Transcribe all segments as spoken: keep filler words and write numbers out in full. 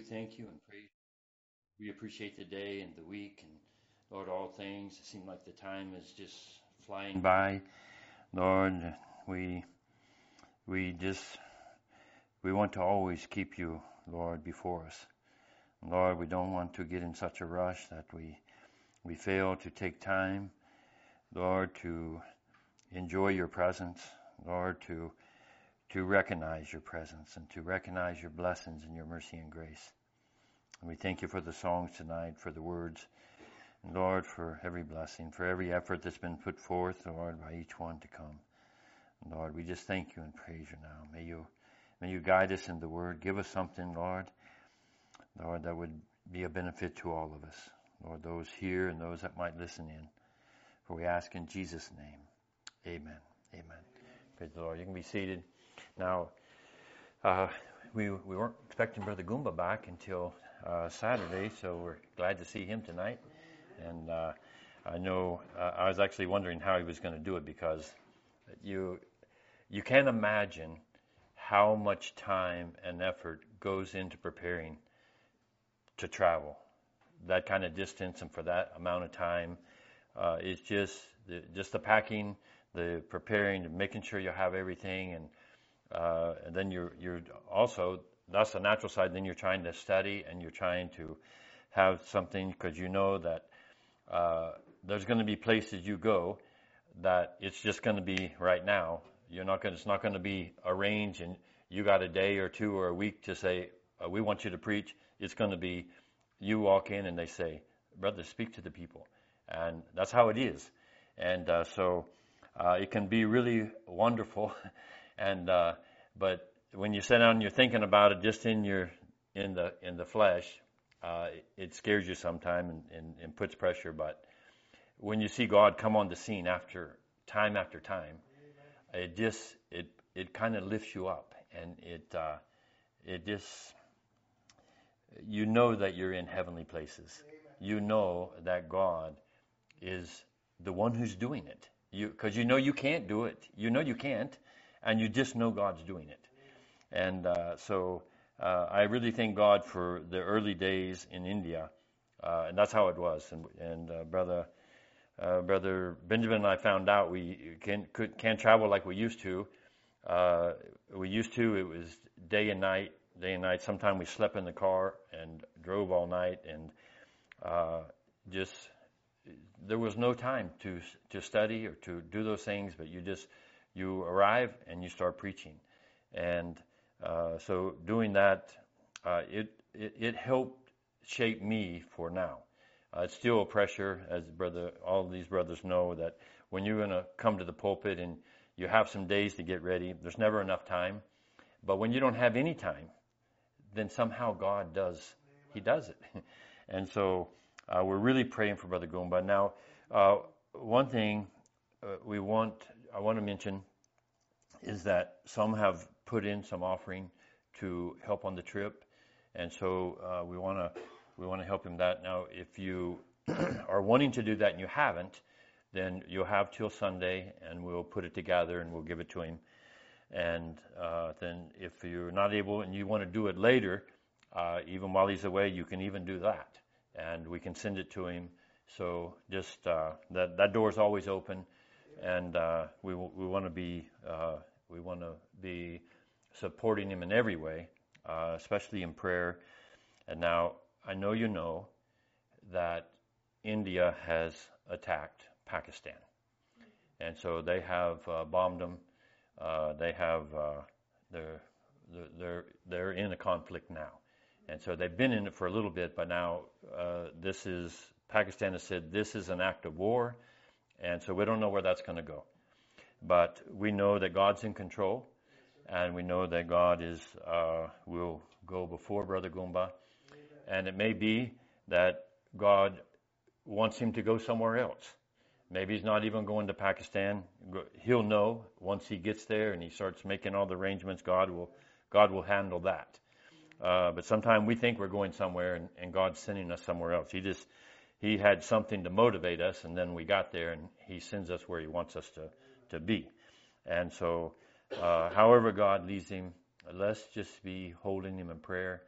thank you and praise. We appreciate the day and the week and Lord, all things. It seems like the time is just flying by. Lord, we we just we want to always keep you, Lord, before us. Lord, we don't want to get in such a rush that we we fail to take time, Lord, to enjoy your presence, Lord, to to recognize your presence and to recognize your blessings and your mercy and grace. And we thank you for the songs tonight, for the words, and Lord, for every blessing, for every effort that's been put forth, Lord, by each one to come. And Lord, we just thank you and praise you now. May you may you guide us in the word. Give us something, Lord, Lord, that would be a benefit to all of us. Lord, those here and those that might listen in. For we ask in Jesus' name. Amen. Amen. Praise the Lord. You can be seated. Now, uh, we we weren't expecting Brother Goomba back until uh, Saturday, so we're glad to see him tonight. And uh, I know uh, I was actually wondering how he was going to do it, because you you can't imagine how much time and effort goes into preparing to travel that kind of distance and for that amount of time. Uh, it's just the, just the packing, the preparing, making sure you have everything, and uh, and then you're you're also, that's the natural side. Then you're trying to study and you're trying to have something, because you know that uh, there's going to be places you go that it's just going to be right now. You're not going. It's not going to be arranged, and you got a day or two or a week to say, uh, we want you to preach. It's going to be, you walk in and they say, brother, speak to the people. And that's how it is. And uh, so uh, it can be really wonderful. and uh, but when you sit down and you're thinking about it just in your in the in the flesh, uh, it, it scares you sometimes and, and, and puts pressure. But when you see God come on the scene after time after time, it just it it kind of lifts you up, and it uh, it just, you know that you're in heavenly places. You know that God is the one who's doing it. You, because you know you can't do it. You know you can't, and you just know God's doing it. And uh, so uh, I really thank God for the early days in India, uh, and that's how it was. And, and uh, brother, uh, brother Benjamin and I found out we can could, can't travel like we used to. Uh, we used to. It was day and night, day and night. Sometimes we slept in the car and drove all night, and uh, just there was no time to to study or to do those things. But you just you arrive and you start preaching, and uh, so doing that, uh, it, it it helped shape me for now. Uh, it's still a pressure, as brother all of these brothers know, that when you're going to come to the pulpit and you have some days to get ready, there's never enough time. But when you don't have any time, then somehow God does, He does it. And so uh, we're really praying for Brother Goomba. Now, uh, one thing uh, we want, I want to mention is that some have put in some offering to help on the trip, and so uh, we want to we want to help him that. Now, if you are wanting to do that and you haven't, then you'll have till Sunday, and we'll put it together and we'll give it to him. And uh, then if you're not able and you want to do it later, uh, even while he's away, you can even do that, and we can send it to him. So just uh, that that door is always open, and uh, we we want to be uh, we want to be supporting him in every way, uh, especially in prayer. And now I know you know that India has attacked Pakistan, and so they have uh, bombed them. Uh, they have uh, they're they're they're in a conflict now, and so they've been in it for a little bit. But now uh, this is Pakistan has said this is an act of war, and so we don't know where that's going to go. But we know that God's in control, and we know that God is uh, will go before Brother Goomba, and it may be that God wants him to go somewhere else. Maybe he's not even going to Pakistan. He'll know once he gets there and he starts making all the arrangements. God will, God will handle that. Uh, but sometimes we think we're going somewhere, and, and God's sending us somewhere else. He just, he had something to motivate us, and then we got there, and he sends us where he wants us to, to be. And so, uh, however God leads him, let's just be holding him in prayer.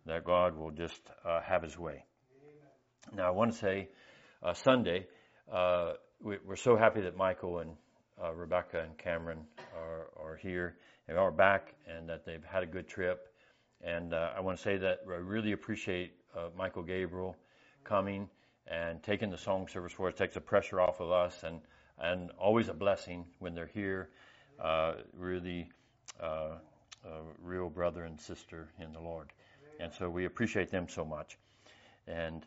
that God will just uh, have his way. Amen. Now, I want to say uh, Sunday, uh, we, we're so happy that Michael and uh, Rebecca and Cameron are, are here and are back, and that they've had a good trip. And uh, I want to say that I really appreciate uh, Michael Gabriel coming and taking the song service for us. It takes the pressure off of us, and, and always a blessing when they're here. Uh, really uh, a real brother and sister in the Lord. And so we appreciate them so much. And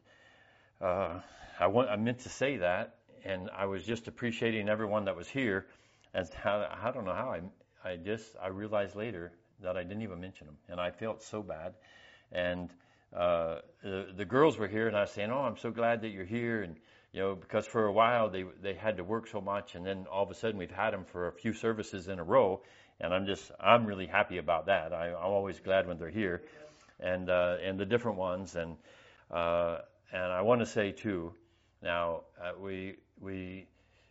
uh, I, want, I meant to say that, and I was just appreciating everyone that was here. And how, I don't know how I, I just I realized later that I didn't even mention them, and I felt so bad. And uh, the, the girls were here, and I was saying, "Oh, I'm so glad that you're here." And you know, because for a while they they had to work so much, and then all of a sudden we've had them for a few services in a row, and I'm just I'm really happy about that. I, I'm always glad when they're here, and uh, and the different ones, and uh, and I want to say too, now uh, we we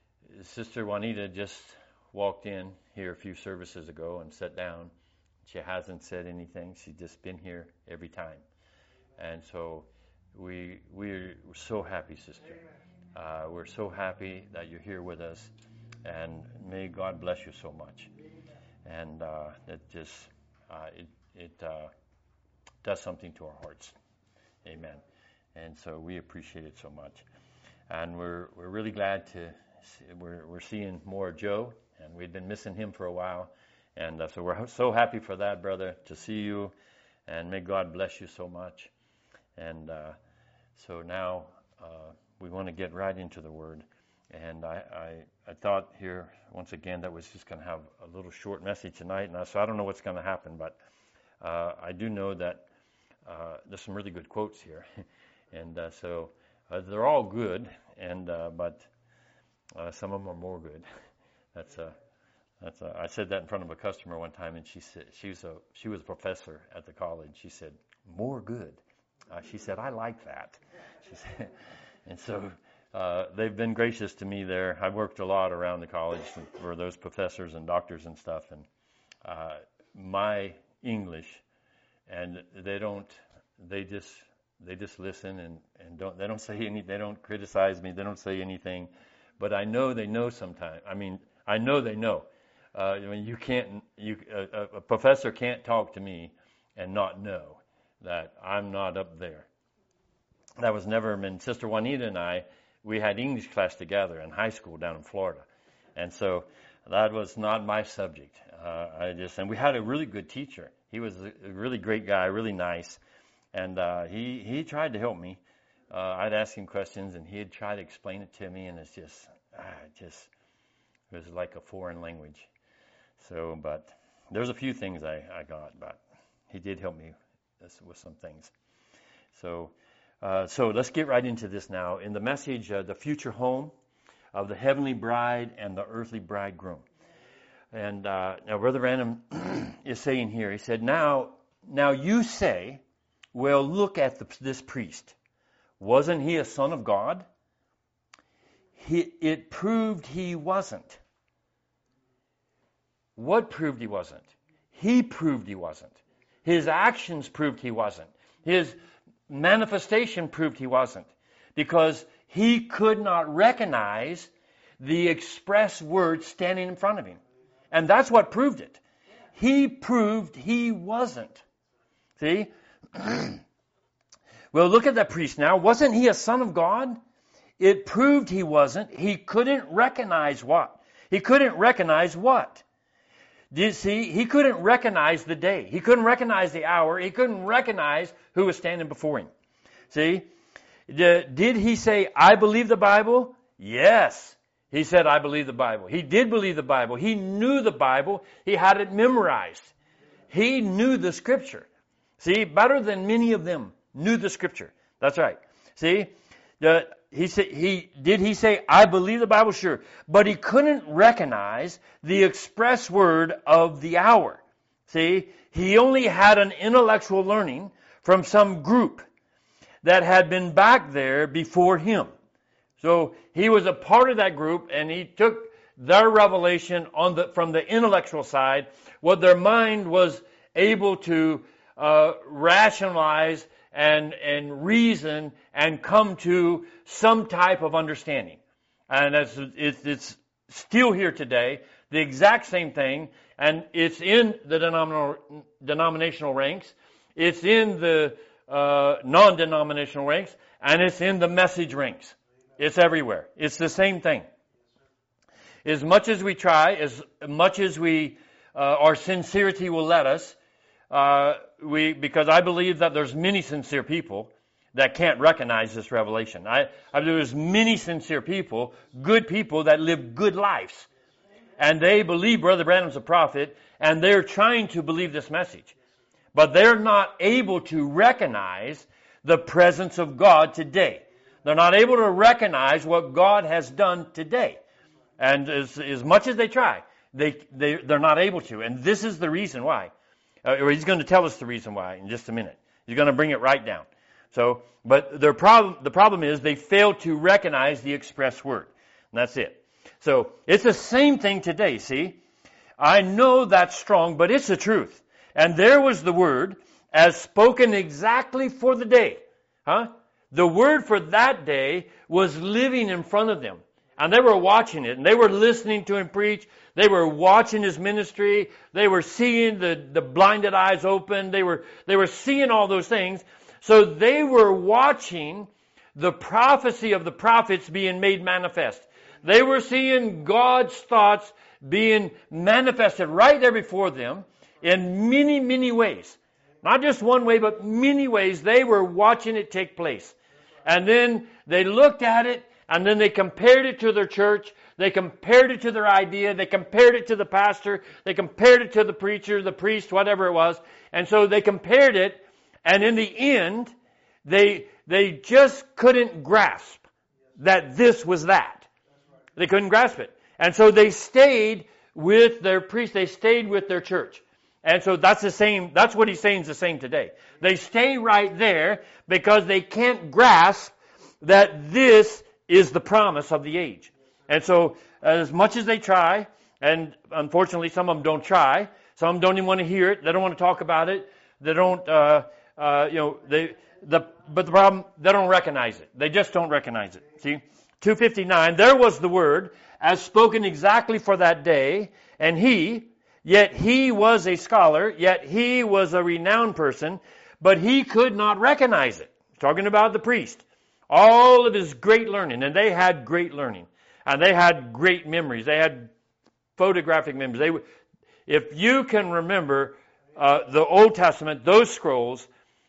Sister Juanita just walked in here a few services ago and sat down. She hasn't said anything. She's just been here every time. And so we, we're so happy, sister. Uh, we're so happy that you're here with us. And may God bless you so much. And uh, it just, uh, it, it uh, does something to our hearts. Amen. And so we appreciate it so much. And we're we're really glad to, see, we're, we're seeing more of Joe. And we'd been missing him for a while. And uh, so we're so happy for that, brother, to see you, and may God bless you so much. And uh, so now uh, we want to get right into the Word. And I, I, I thought here, once again, that was just going to have a little short message tonight. And I, so I don't know what's going to happen, but uh, I do know that uh, there's some really good quotes here. and uh, so uh, they're all good, and uh, but uh, some of them are more good. That's a... That's a, I said that in front of a customer one time, and she said she was a she was a professor at the college. She said, "More good." Uh, she said, "I like that." She said, and so uh, they've been gracious to me there. I worked a lot around the college for those professors and doctors and stuff, and uh, my English, and they don't they just they just listen and, and don't they don't say any they don't criticize me. They don't say anything, but I know they know sometimes. I mean, I know they know. Uh, I mean, you can't. You a, a professor can't talk to me and not know that I'm not up there. That was never. I mean, Sister Juanita and I, we had English class together in high school down in Florida, and so that was not my subject. Uh, I just and we had a really good teacher. He was a really great guy, really nice, and uh, he he tried to help me. Uh, I'd ask him questions, and he'd try to explain it to me, and it's just, ah, just it was like a foreign language. So, but there's a few things I, I got, but he did help me with some things. So, uh, so let's get right into this now. In the message, uh, the future home of the heavenly bride and the earthly bridegroom. And uh, now, Brother Branham is saying here, he said, now, now you say, well, look at the, this priest. Wasn't he a son of God? He, it proved he wasn't. What proved he wasn't? He proved he wasn't. His actions proved he wasn't. His manifestation proved he wasn't. Because he could not recognize the express word standing in front of him. And that's what proved it. He proved he wasn't. See? Well, look at that priest now. Wasn't he a son of God? It proved he wasn't. He couldn't recognize what? He couldn't recognize what? Did you see? He couldn't recognize the day. He couldn't recognize the hour. He couldn't recognize who was standing before him. See? Did he say, I believe the Bible? Yes. He said, I believe the Bible. He did believe the Bible. He knew the Bible. He had it memorized. He knew the Scripture. See? Better than many of them knew the Scripture. That's right. See? The, he said, he, did he say, I believe the Bible? Sure. But he couldn't recognize the express word of the hour. See? He only had an intellectual learning from some group that had been back there before him. So he was a part of that group, and he took their revelation on the from the intellectual side, what their mind was able to uh, rationalize and and reason and come to some type of understanding. And it's, it's, it's still here today, the exact same thing, and it's in the denominational, denominational ranks, it's in the uh, non-denominational ranks, and it's in the message ranks. It's everywhere. It's the same thing. As much as we try, as much as we, uh, our sincerity will let us, uh, we, because I believe that there's many sincere people that can't recognize this revelation. I, I believe there's many sincere people, good people that live good lives. And they believe Brother Branham's a prophet, and they're trying to believe this message. But they're not able to recognize the presence of God today. They're not able to recognize what God has done today. And as, as much as they try, they, they, they're not able to. And this is the reason why. Uh, or he's going to tell us the reason why in just a minute. He's going to bring it right down. So, but their problem, the problem is they fail to recognize the express word. And that's it. So, it's the same thing today, see? I know that's strong, but it's the truth. And there was the word as spoken exactly for the day. Huh? The word for that day was living in front of them. And they were watching it, and they were listening to him preach. They were watching his ministry. They were seeing the, the blinded eyes open. They were, they were seeing all those things. So they were watching the prophecy of the prophets being made manifest. They were seeing God's thoughts being manifested right there before them in many, many ways. Not just one way, but many ways. They were watching it take place. And then they looked at it, and then they compared it to their church. They compared it to their idea. They compared it to the pastor. They compared it to the preacher, the priest, whatever it was. And so they compared it, and in the end, they they just couldn't grasp that this was that. They couldn't grasp it. And so they stayed with their priest. They stayed with their church. And so that's the same, that's what he's saying is the same today. They stay right there because they can't grasp that this is the promise of the age. And so as much as they try, and unfortunately some of them don't try, some of them don't even want to hear it, they don't want to talk about it, they don't, uh, uh, you know, they, the, but the problem, they don't recognize it. They just don't recognize it. See? two fifty-nine, there was the word as spoken exactly for that day, and he, yet he was a scholar, yet he was a renowned person, but he could not recognize it. Talking about the priest. All of his great learning, and they had great learning, and they had great memories. They had photographic memories. They, if you can remember uh, the Old Testament, those scrolls,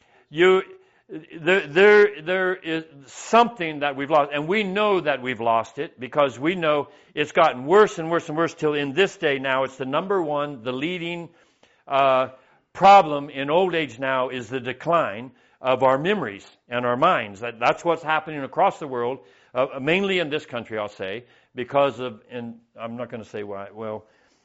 you there, there there is something that we've lost, and we know that we've lost it because we know it's gotten worse and worse and worse till in this day now. It's the number one, the leading uh, problem in old age now is the decline of our memories and our minds. That, that's what's happening across the world, uh, mainly in this country, I'll say, because of, and I'm not going to say why, well,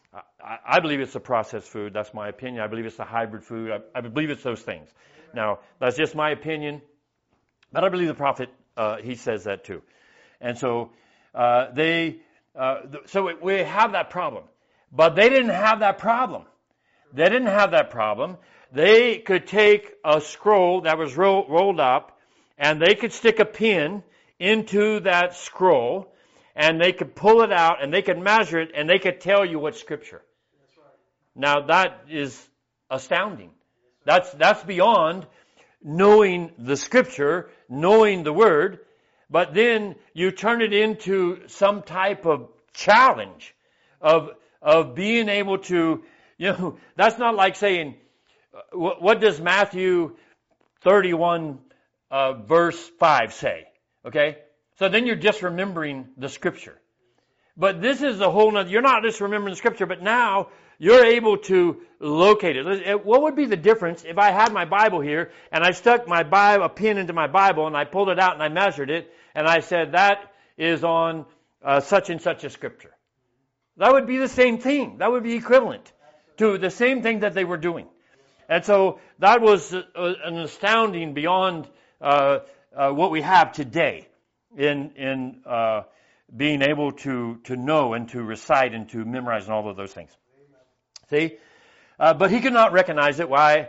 I, I believe it's the processed food. That's my opinion. I believe it's the hybrid food. I, I believe it's those things. Now, that's just my opinion, but I believe the prophet, uh, he says that too. And so, uh, they, uh, th- so we have that problem. But they didn't have that problem. They didn't have that problem. They could take a scroll that was ro- rolled up, and they could stick a pin into that scroll, and they could pull it out, and they could measure it, and they could tell you what scripture. That's right. Now that is astounding. That's that's beyond knowing the scripture, knowing the word, but then you turn it into some type of challenge of of being able to, you know, that's not like saying, what, what does Matthew thirty-one uh, verse five say? Okay? So then you're just remembering the scripture. But this is a whole nother, you're not just remembering the scripture, but now you're able to locate it. What would be the difference if I had my Bible here and I stuck my Bible, a pin into my Bible, and I pulled it out and I measured it, and I said that is on uh, such and such a scripture? That would be the same thing. That would be equivalent to the same thing that they were doing. And so that was uh, an astounding beyond uh, uh, what we have today in in uh, being able to to know and to recite and to memorize and all of those things. See? Uh, but he could not recognize it. Why?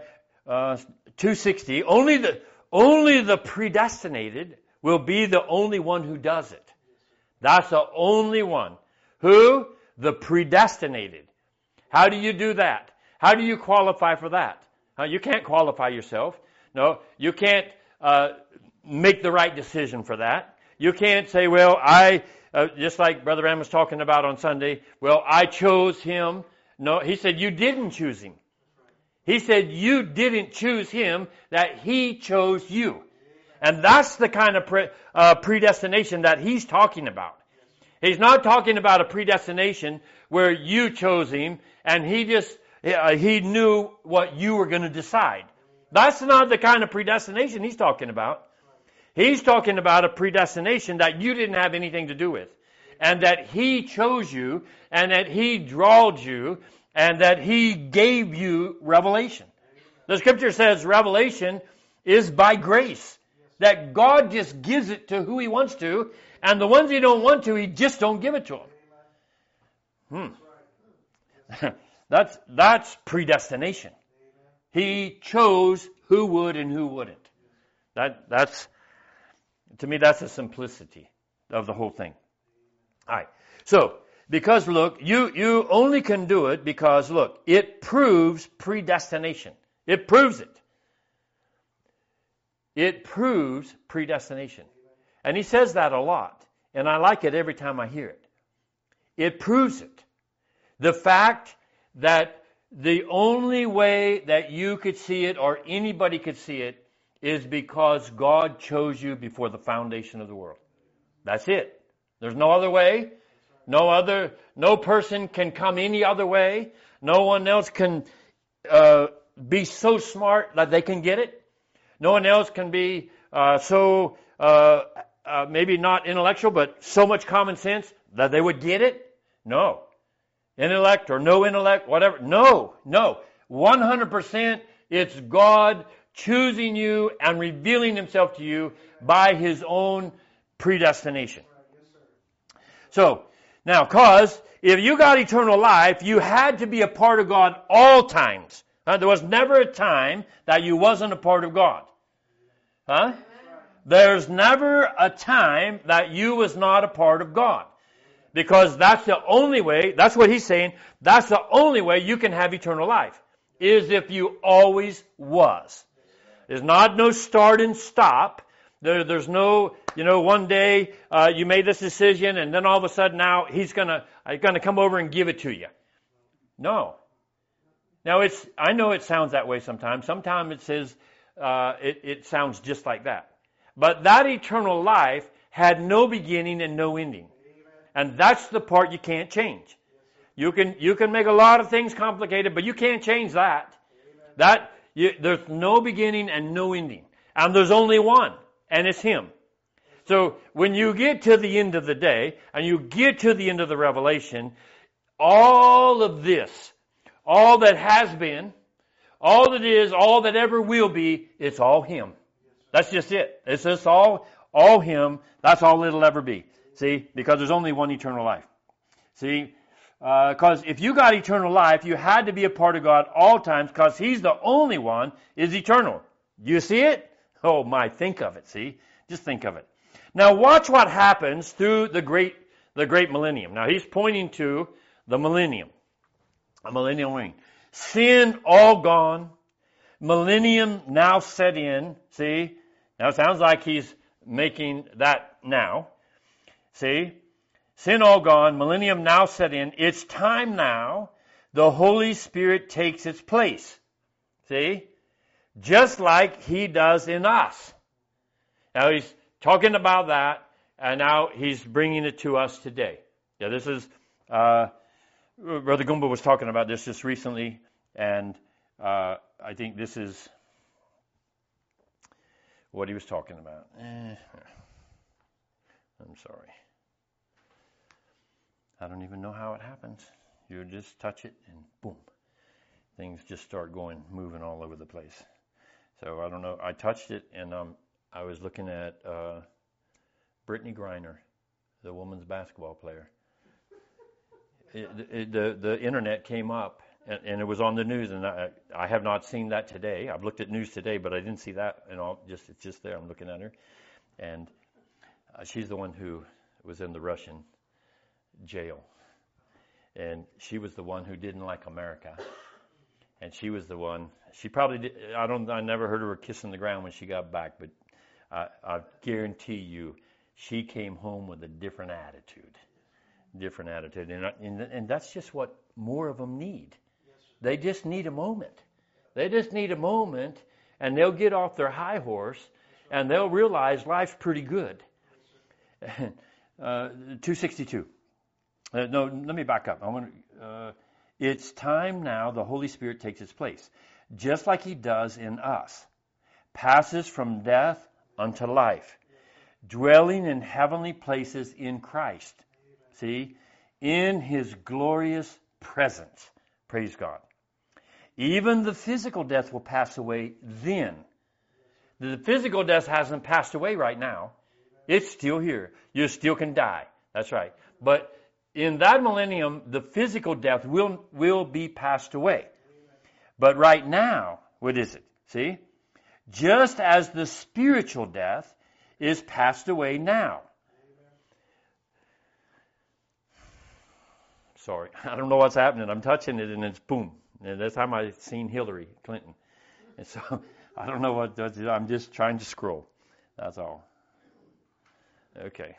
uh, two sixty, only the, only the predestinated will be the only one who does it. That's the only one. Who? The predestinated. How do you do that? How do you qualify for that? Uh, you can't qualify yourself. No, you can't uh, make the right decision for that. You can't say, well, I, uh, just like Brother Ram was talking about on Sunday, well, I chose him. No, he said, you didn't choose him. He said, you didn't choose him, that he chose you. And that's the kind of pre- uh, predestination that he's talking about. He's not talking about a predestination where you chose him and he just, uh, he knew what you were going to decide. That's not the kind of predestination he's talking about. He's talking about a predestination that you didn't have anything to do with. And that he chose you, and that he drawed you, and that he gave you revelation. The scripture says revelation is by grace. That God just gives it to who he wants to, and the ones he don't want to, he just don't give it to them. Hmm. that's, that's predestination. He chose who would and who wouldn't. That, that's, to me, that's the simplicity of the whole thing. All right. So, because look, you, you only can do it because, look, it proves predestination. It proves it. It proves predestination. And he says that a lot. And I like it every time I hear it. It proves it. The fact that the only way that you could see it or anybody could see it is because God chose you before the foundation of the world. That's it. There's no other way. No other, no person can come any other way. No one else can uh, be so smart that they can get it. No one else can be uh, so, uh, uh, maybe not intellectual, but so much common sense that they would get it. No. Intellect or no intellect, whatever. No, no. one hundred percent it's God choosing you and revealing himself to you by his own predestination. So, now, cause if you got eternal life, you had to be a part of God all times. Uh, there was never a time that you wasn't a part of God. Huh? There's never a time that you was not a part of God. Because that's the only way, that's what he's saying, that's the only way you can have eternal life, is if you always was. There's not no start and stop. There, there's no, you know, one day uh, you made this decision and then all of a sudden now he's gonna, uh, gonna come over and give it to you. No. Now it's, I know it sounds that way sometimes. Sometimes it says, uh, it, it sounds just like that. But that eternal life had no beginning and no ending. And that's the part you can't change. You can you can make a lot of things complicated, but you can't change that. That you, there's no beginning and no ending, and there's only one, and it's Him. So when you get to the end of the day and you get to the end of the revelation, all of this, all that has been, all that is, all that ever will be, it's all Him. That's just it. It's just all all Him. That's all it'll ever be. See, because there's only one eternal life. See, because uh, if you got eternal life, you had to be a part of God all times because He's the only one is eternal. You see it? Oh my, think of it, see? Just think of it. Now watch what happens through the great the great millennium. Now he's pointing to the millennium. A millennial reign. Sin all gone. Millennium now set in. See? Now it sounds like he's making that now. See? Sin all gone, millennium now set in. It's time now. The Holy Spirit takes its place. See? Just like He does in us. Now he's talking about that, and now he's bringing it to us today. Yeah, this is, uh, Brother Goomba was talking about this just recently, and uh, I think this is what he was talking about. Eh, I'm sorry. I don't even know how it happens. You just touch it and boom. Things just start going, moving all over the place. So I don't know. I touched it and um, I was looking at uh, Brittany Griner, the women's basketball player. It, it, the, the internet came up and, and it was on the news, and I, I have not seen that today. I've looked at news today, but I didn't see that. And all just it's just there. I'm looking at her, and uh, she's the one who was in the Russian jail, and she was the one who didn't like America, and she was the one. She probably did, I don't. I never heard her kissing the ground when she got back, but I, I guarantee you, she came home with a different attitude, different attitude, and and, and that's just what more of them need. They just need a moment. They just need a moment, and they'll get off their high horse, and they'll realize life's pretty good. uh, two sixty-two. Uh, no, let me back up. I want to, uh, it's time now the Holy Spirit takes its place, just like He does in us. Passes from death unto life, dwelling in heavenly places in Christ. See? In His glorious presence. Praise God. Even the physical death will pass away then. The physical death hasn't passed away right now. It's still here. You still can die. That's right. But in that millennium, the physical death will, will be passed away. But right now, what is it? See? Just as the spiritual death is passed away now. Sorry, I don't know what's happening. I'm touching it and it's boom. And that's how I seen Hillary Clinton. And so I don't know what does it. I'm just trying to scroll. That's all. Okay.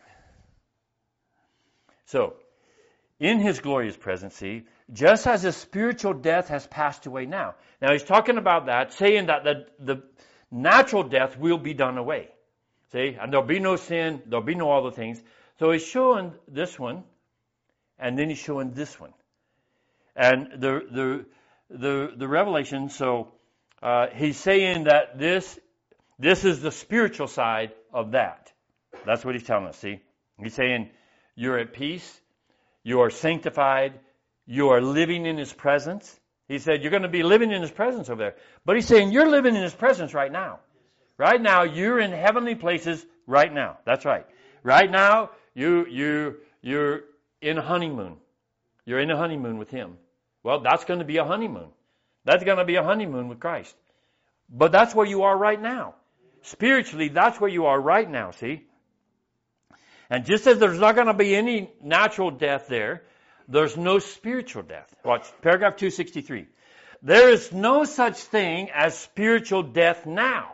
So, in His glorious presence, see, just as the spiritual death has passed away now. Now He's talking about that, saying that the, the natural death will be done away. See, and there'll be no sin, there'll be no other things. So He's showing this one, and then He's showing this one. And the the the the revelation, so uh, He's saying that this this is the spiritual side of that. That's what He's telling us, see? He's saying you're at peace, you are sanctified, you are living in His presence. He said you're going to be living in His presence over there. But He's saying you're living in His presence right now. Right now, you're in heavenly places right now. That's right. Right now, you, you, you're in a honeymoon. You're in a honeymoon with Him. Well, that's going to be a honeymoon. That's going to be a honeymoon with Christ. But that's where you are right now. Spiritually, that's where you are right now, see? And just as there's not going to be any natural death there, there's no spiritual death. Watch, paragraph two sixty-three. There is no such thing as spiritual death now.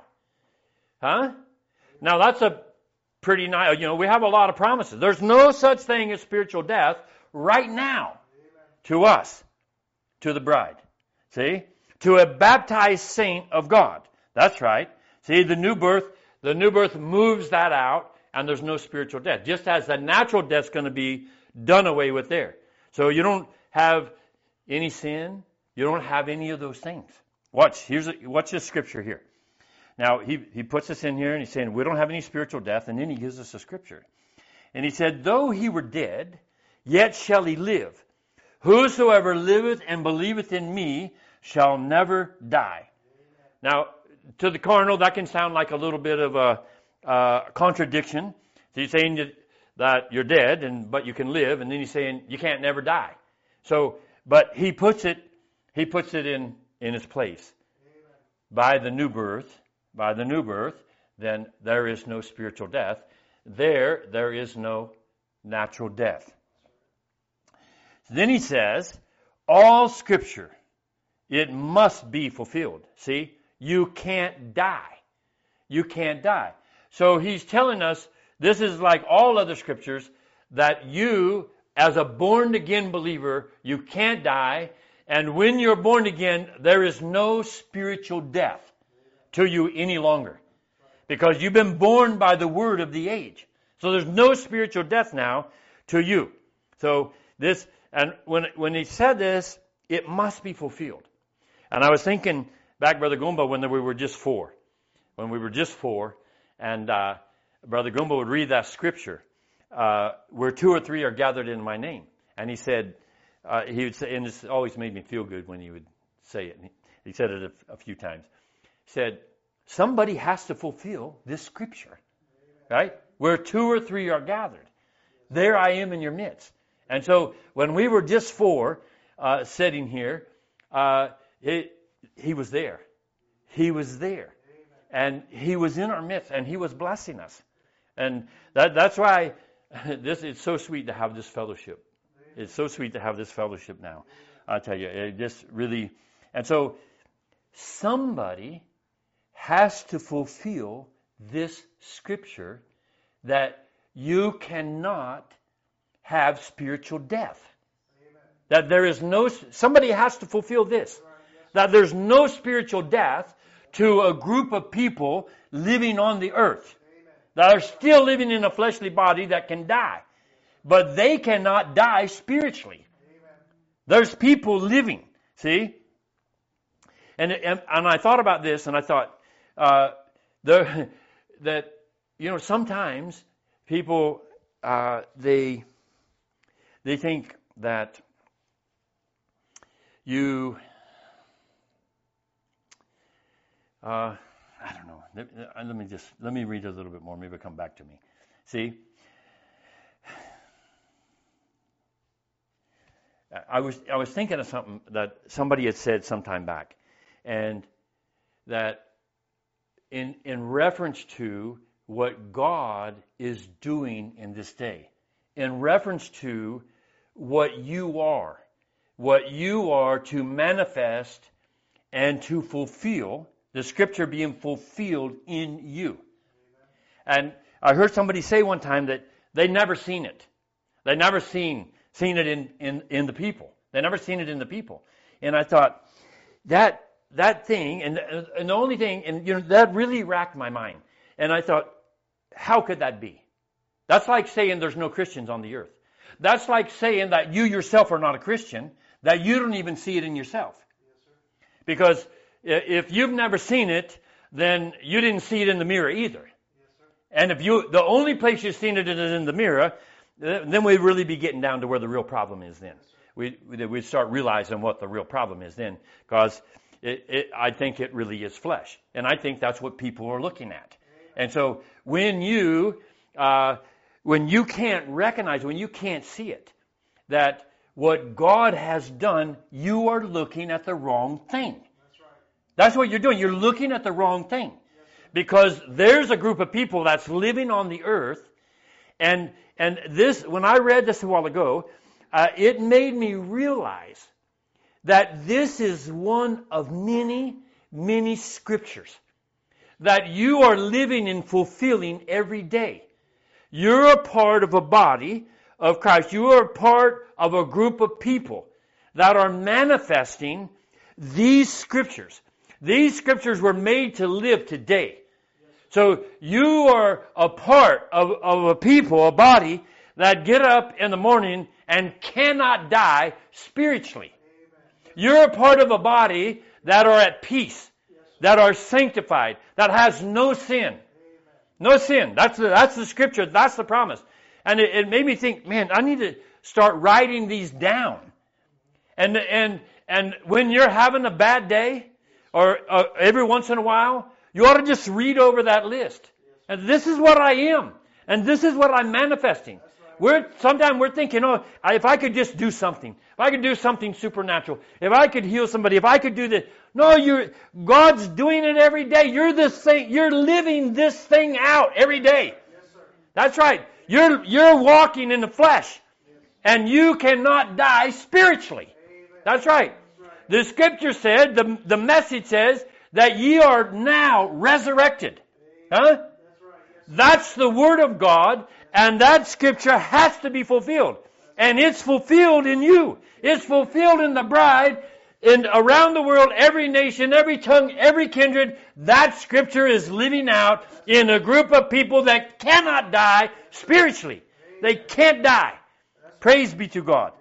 Huh? Now that's a pretty nice, you know, we have a lot of promises. There's no such thing as spiritual death right now to us, to the bride. See? To a baptized saint of God. That's right. See, the new birth, the new birth moves that out, and there's no spiritual death. Just as the natural death's going to be done away with there. So you don't have any sin. You don't have any of those things. Watch. Here's a, watch this scripture here. Now, he, he puts us in here, and he's saying we don't have any spiritual death, and then he gives us a scripture. And he said, though he were dead, yet shall he live. Whosoever liveth and believeth in me shall never die. Now, to the carnal, that can sound like a little bit of a uh, contradiction. So he's saying that, that you're dead, and but you can live, and then he's saying you can't never die. So, but he puts it, he puts it in, in its place. By the new birth, by the new birth, then there is no spiritual death. There, there is no natural death. Then he says, all Scripture, it must be fulfilled. See, you can't die. You can't die. So he's telling us, this is like all other Scriptures, that you, as a born-again believer, you can't die. And when you're born again, there is no spiritual death to you any longer. Because you've been born by the word of the age. So there's no spiritual death now to you. So this, and when when he said this, it must be fulfilled. And I was thinking back, Brother Gumba, when we were just four. When we were just four, and uh, Brother Gumba would read that scripture, uh, where two or three are gathered in my name. And he said, uh, he would say, and this always made me feel good when he would say it. He said it a, a few times. He said, somebody has to fulfill this scripture, right? Where two or three are gathered. There I am in your midst. And so when we were just four uh, sitting here, uh, it, he was there. He was there. And he was in our midst, and he was blessing us. And that, that's why this is so sweet to have this fellowship. It's so sweet to have this fellowship now. I tell you, it just really... And so somebody has to fulfill this scripture that you cannot have spiritual death. Amen. That there is no... Somebody has to fulfill this. Right, yes. That there's no spiritual death to a group of people living on the earth. Amen. That are still living in a fleshly body that can die. But they cannot die spiritually. Amen. There's people living. See? And, and and I thought about this, and I thought uh, there, that, you know, sometimes people, uh, they they think that you, uh, I don't know. Let, let me just, let me read a little bit more. Maybe it'll come back to me. See? I was I was thinking of something that somebody had said some time back, and that in in reference to what God is doing in this day, in reference to what you are, what you are to manifest and to fulfill, the scripture being fulfilled in you. And I heard somebody say one time that they never seen it. They never seen seen it in, in, in the people. They never seen it in the people. And I thought, that that thing, and, and the only thing, and you know, that really racked my mind. And I thought, how could that be? That's like saying there's no Christians on the earth. That's like saying that you yourself are not a Christian, that you don't even see it in yourself. Yes, sir. Because if you've never seen it, then you didn't see it in the mirror either. Yes, sir. And if you, the only place you've seen it is in the mirror, then we'd really be getting down to where the real problem is then. We, we'd start realizing what the real problem is then, because it, it, I think it really is flesh. And I think that's what people are looking at. And so when you, uh, when you can't recognize, when you can't see it, that what God has done, you are looking at the wrong thing. That's right. That's what you're doing. You're looking at the wrong thing. Yes, because there's a group of people that's living on the earth, and and this, when I read this a while ago, uh, it made me realize that this is one of many, many scriptures that you are living and fulfilling every day. You're a part of a body of Christ. You are a part of a group of people that are manifesting these scriptures. These scriptures were made to live today. So you are a part of, of a people, a body, that get up in the morning and cannot die spiritually. Amen. You're a part of a body that are at peace, yes, that are sanctified, that has no sin. Amen. No sin. That's the, that's the scripture. That's the promise. And it, it made me think, man, I need to start writing these down. And and and when you're having a bad day, or uh, every once in a while, you ought to just read over that list. And this is what I am. And this is what I'm manifesting. We're sometimes we're thinking, oh, if I could just do something. If I could do something supernatural. If I could heal somebody. If I could do this. No, you're God's doing it every day. You're this thing, you're living this thing out every day. Yes, sir. That's right. You're you're walking in the flesh. Yes. And you cannot die spiritually. Amen. That's right. That's right. The scripture said, the, the message says, that ye are now resurrected. Huh? That's right, yes. That's the word of God, and that scripture has to be fulfilled. And it's fulfilled in you. It's fulfilled in the bride, in around the world, every nation, every tongue, every kindred. That scripture is living out in a group of people that cannot die spiritually. They can't die. Praise be to God.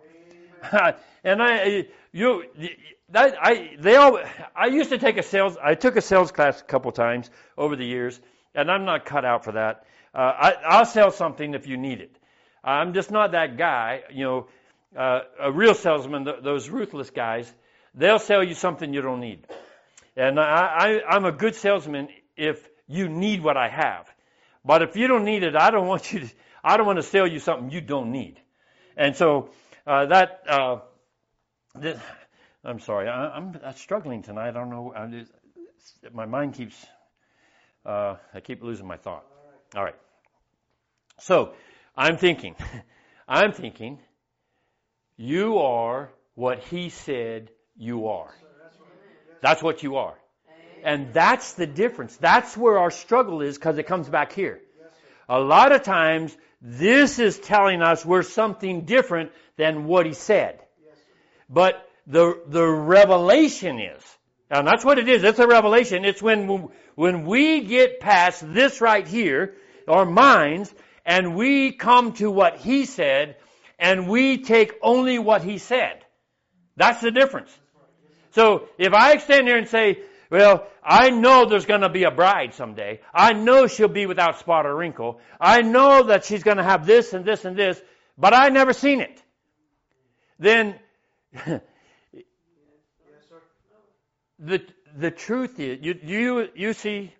And I, you, That, I they all I used to take a sales I took a sales class a couple times over the years, and I'm not cut out for that. Uh, I, I'll sell something if you need it. I'm just not that guy. You know, uh, a real salesman, th- those ruthless guys, they'll sell you something you don't need. And I, I I'm a good salesman if you need what I have, but if you don't need it, I don't want you to. I don't want to sell you something you don't need. And so uh, that uh, this, I'm sorry. I, I'm, I'm struggling tonight. I don't know. I'm just, my mind keeps, uh, I keep losing my thought. All right. So I'm thinking, I'm thinking, you are what he said you are. That's what you are. And that's the difference. That's where our struggle is, because it comes back here. A lot of times, this is telling us we're something different than what he said. But the the revelation is, and that's what it is, it's a revelation. It's when, when we get past this right here, our minds, and we come to what he said, and we take only what he said. That's the difference. So if I stand here and say, well, I know there's going to be a bride someday. I know she'll be without spot or wrinkle. I know that she's going to have this and this and this, but I never seen it. Then the the truth is, you you you see,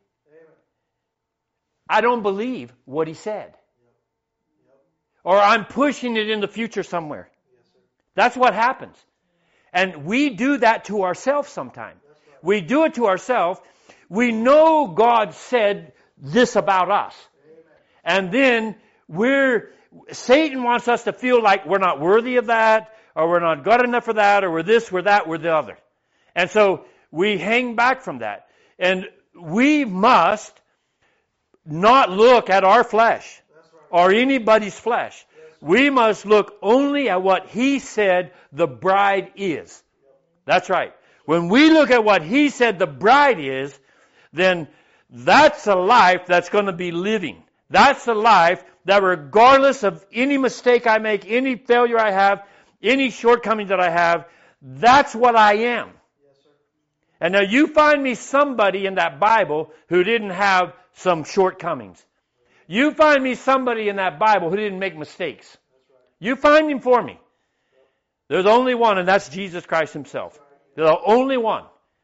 I don't believe what he said, or I'm pushing it in the future somewhere. That's what happens, and we do that to ourselves sometimes. We do it to ourselves. We know God said this about us. And then we're, Satan wants us to feel like we're not worthy of that, or we're not good enough for that, or we're this, we're that, we're the other. And so we hang back from that. And we must not look at our flesh or anybody's flesh. We must look only at what he said the bride is. That's right. When we look at what he said the bride is, then that's a life that's going to be living. That's a life that regardless of any mistake I make, any failure I have, any shortcoming that I have, that's what I am. Yes, sir. And now you find me somebody in that Bible who didn't have some shortcomings. You find me somebody in that Bible who didn't make mistakes. That's right. You find him for me. Yep. There's only one, and that's Jesus Christ himself. They're the only one.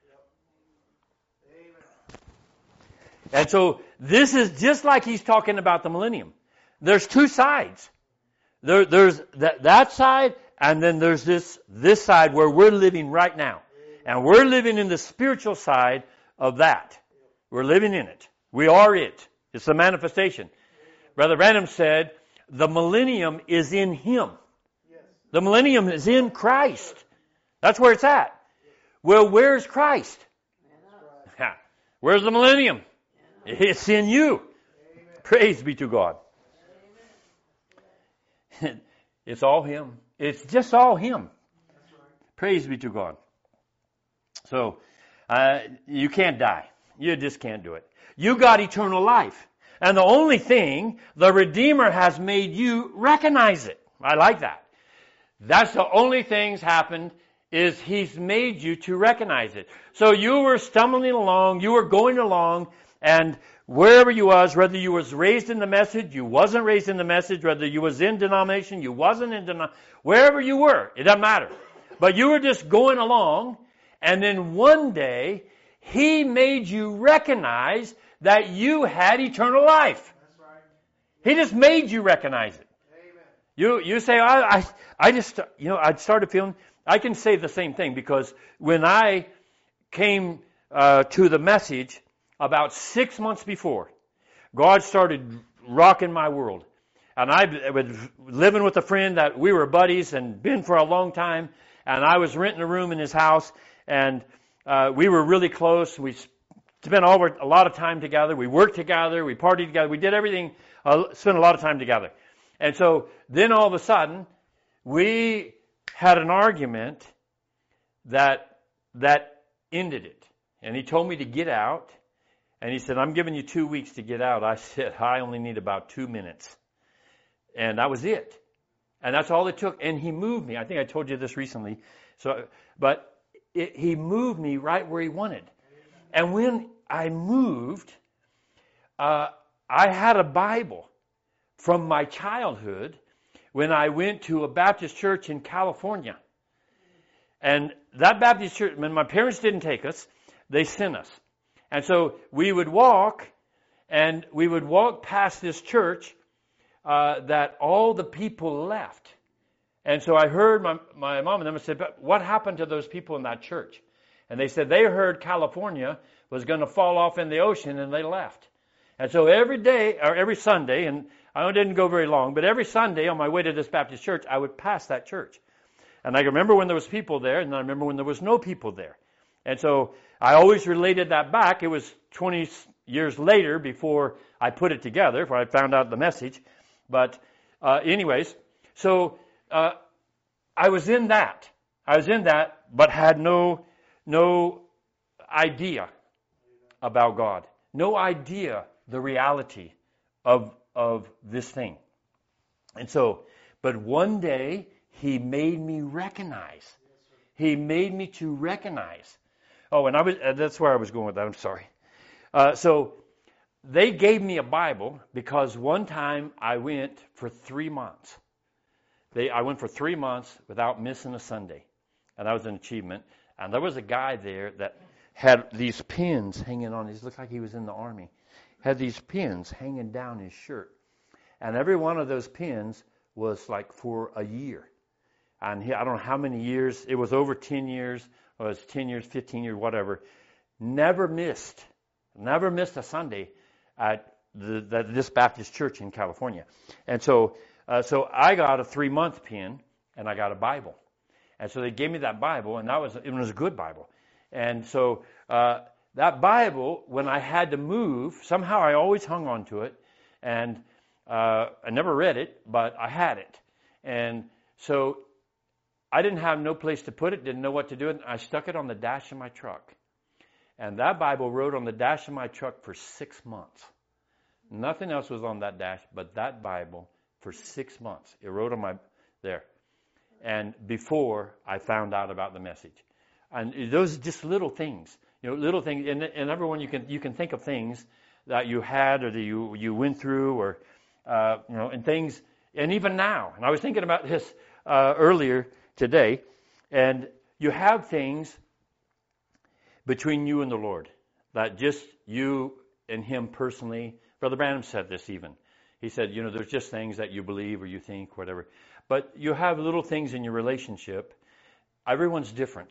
And so this is just like he's talking about the millennium. There's two sides. There, there's that, that side, and then there's this, this side where we're living right now. And we're living in the spiritual side of that. We're living in it. We are it. It's the manifestation. Brother Branham said, the millennium is in him. The millennium is in Christ. That's where it's at. Well, where's Christ? Where's the millennium? It's in you. Praise be to God. It's all him. It's just all him. Praise be to God. So, uh, you can't die. You just can't do it. You got eternal life. And the only thing, the Redeemer has made you recognize it. I like that. That's the only thing's happened, is he's made you to recognize it. So you were stumbling along, you were going along, and wherever you was, whether you was raised in the message, you wasn't raised in the message, whether you was in denomination, you wasn't in denomination, wherever you were, it doesn't matter. But you were just going along, and then one day, he made you recognize that you had eternal life. That's right. He just made you recognize it. Amen. You you say, I, I I just, you know, I started feeling, I can say the same thing, because when I came uh, to the message about six months before, God started rocking my world. And I was living with a friend that we were buddies and been for a long time, and I was renting a room in his house, and uh, we were really close. We spent all our, a lot of time together. We worked together. We partied together. We did everything, uh, spent a lot of time together. And so then all of a sudden, we had an argument that that ended it. And he told me to get out. And he said, I'm giving you two weeks to get out. I said, I only need about two minutes. And that was it. And that's all it took. And he moved me. I think I told you this recently. So, but it, he moved me right where he wanted. And when I moved, uh, I had a Bible from my childhood when I went to a Baptist church in California. And that Baptist church, when my parents didn't take us, they sent us. And so we would walk, and we would walk past this church uh, that all the people left. And so I heard my, my mom and them said, but what happened to those people in that church? And they said they heard California was going to fall off in the ocean, and they left. And so every day, or every Sunday, and I didn't go very long, but every Sunday on my way to this Baptist church, I would pass that church. And I remember when there was people there, and I remember when there was no people there. And so I always related that back. It was twenty years later before I put it together, before I found out the message. But uh, anyways, so uh, I was in that. I was in that, but had no no idea about God. No idea the reality of of this thing. And so, but one day he made me recognize. He made me to recognize. Oh, and I was uh, that's where I was going with that. I'm sorry. Uh, so they gave me a Bible because one time I went for three months. They I went for three months without missing a Sunday, and that was an achievement. And there was a guy there that had these pins hanging on his. Looked like he was in the army. Had these pins hanging down his shirt, and every one of those pins was like for a year. And he, I don't know how many years. It was over ten years. Or it was ten years, fifteen years, whatever. Never missed. Never missed a Sunday at the, the, this Baptist church in California. And so, uh, so I got a three-month pin, and I got a Bible. And so they gave me that Bible, and that was it was a good Bible. And so uh, that Bible, when I had to move, somehow I always hung on to it, and uh, I never read it, but I had it. And so I didn't have no place to put it, didn't know what to do, and I stuck it on the dash of my truck. And that Bible wrote on the dash of my truck for six months. Nothing else was on that dash but that Bible for six months. It wrote on my there. And before I found out about the message. And those are just little things. You know, little things, and, and everyone you can you can think of things that you had or that you you went through, or uh, you know, and things, and even now. And I was thinking about this uh, earlier today, and you have things between you and the Lord that just you and Him personally. Brother Branham said this even. He said, you know, there's just things that you believe or you think, whatever. But you have little things in your relationship. Everyone's different.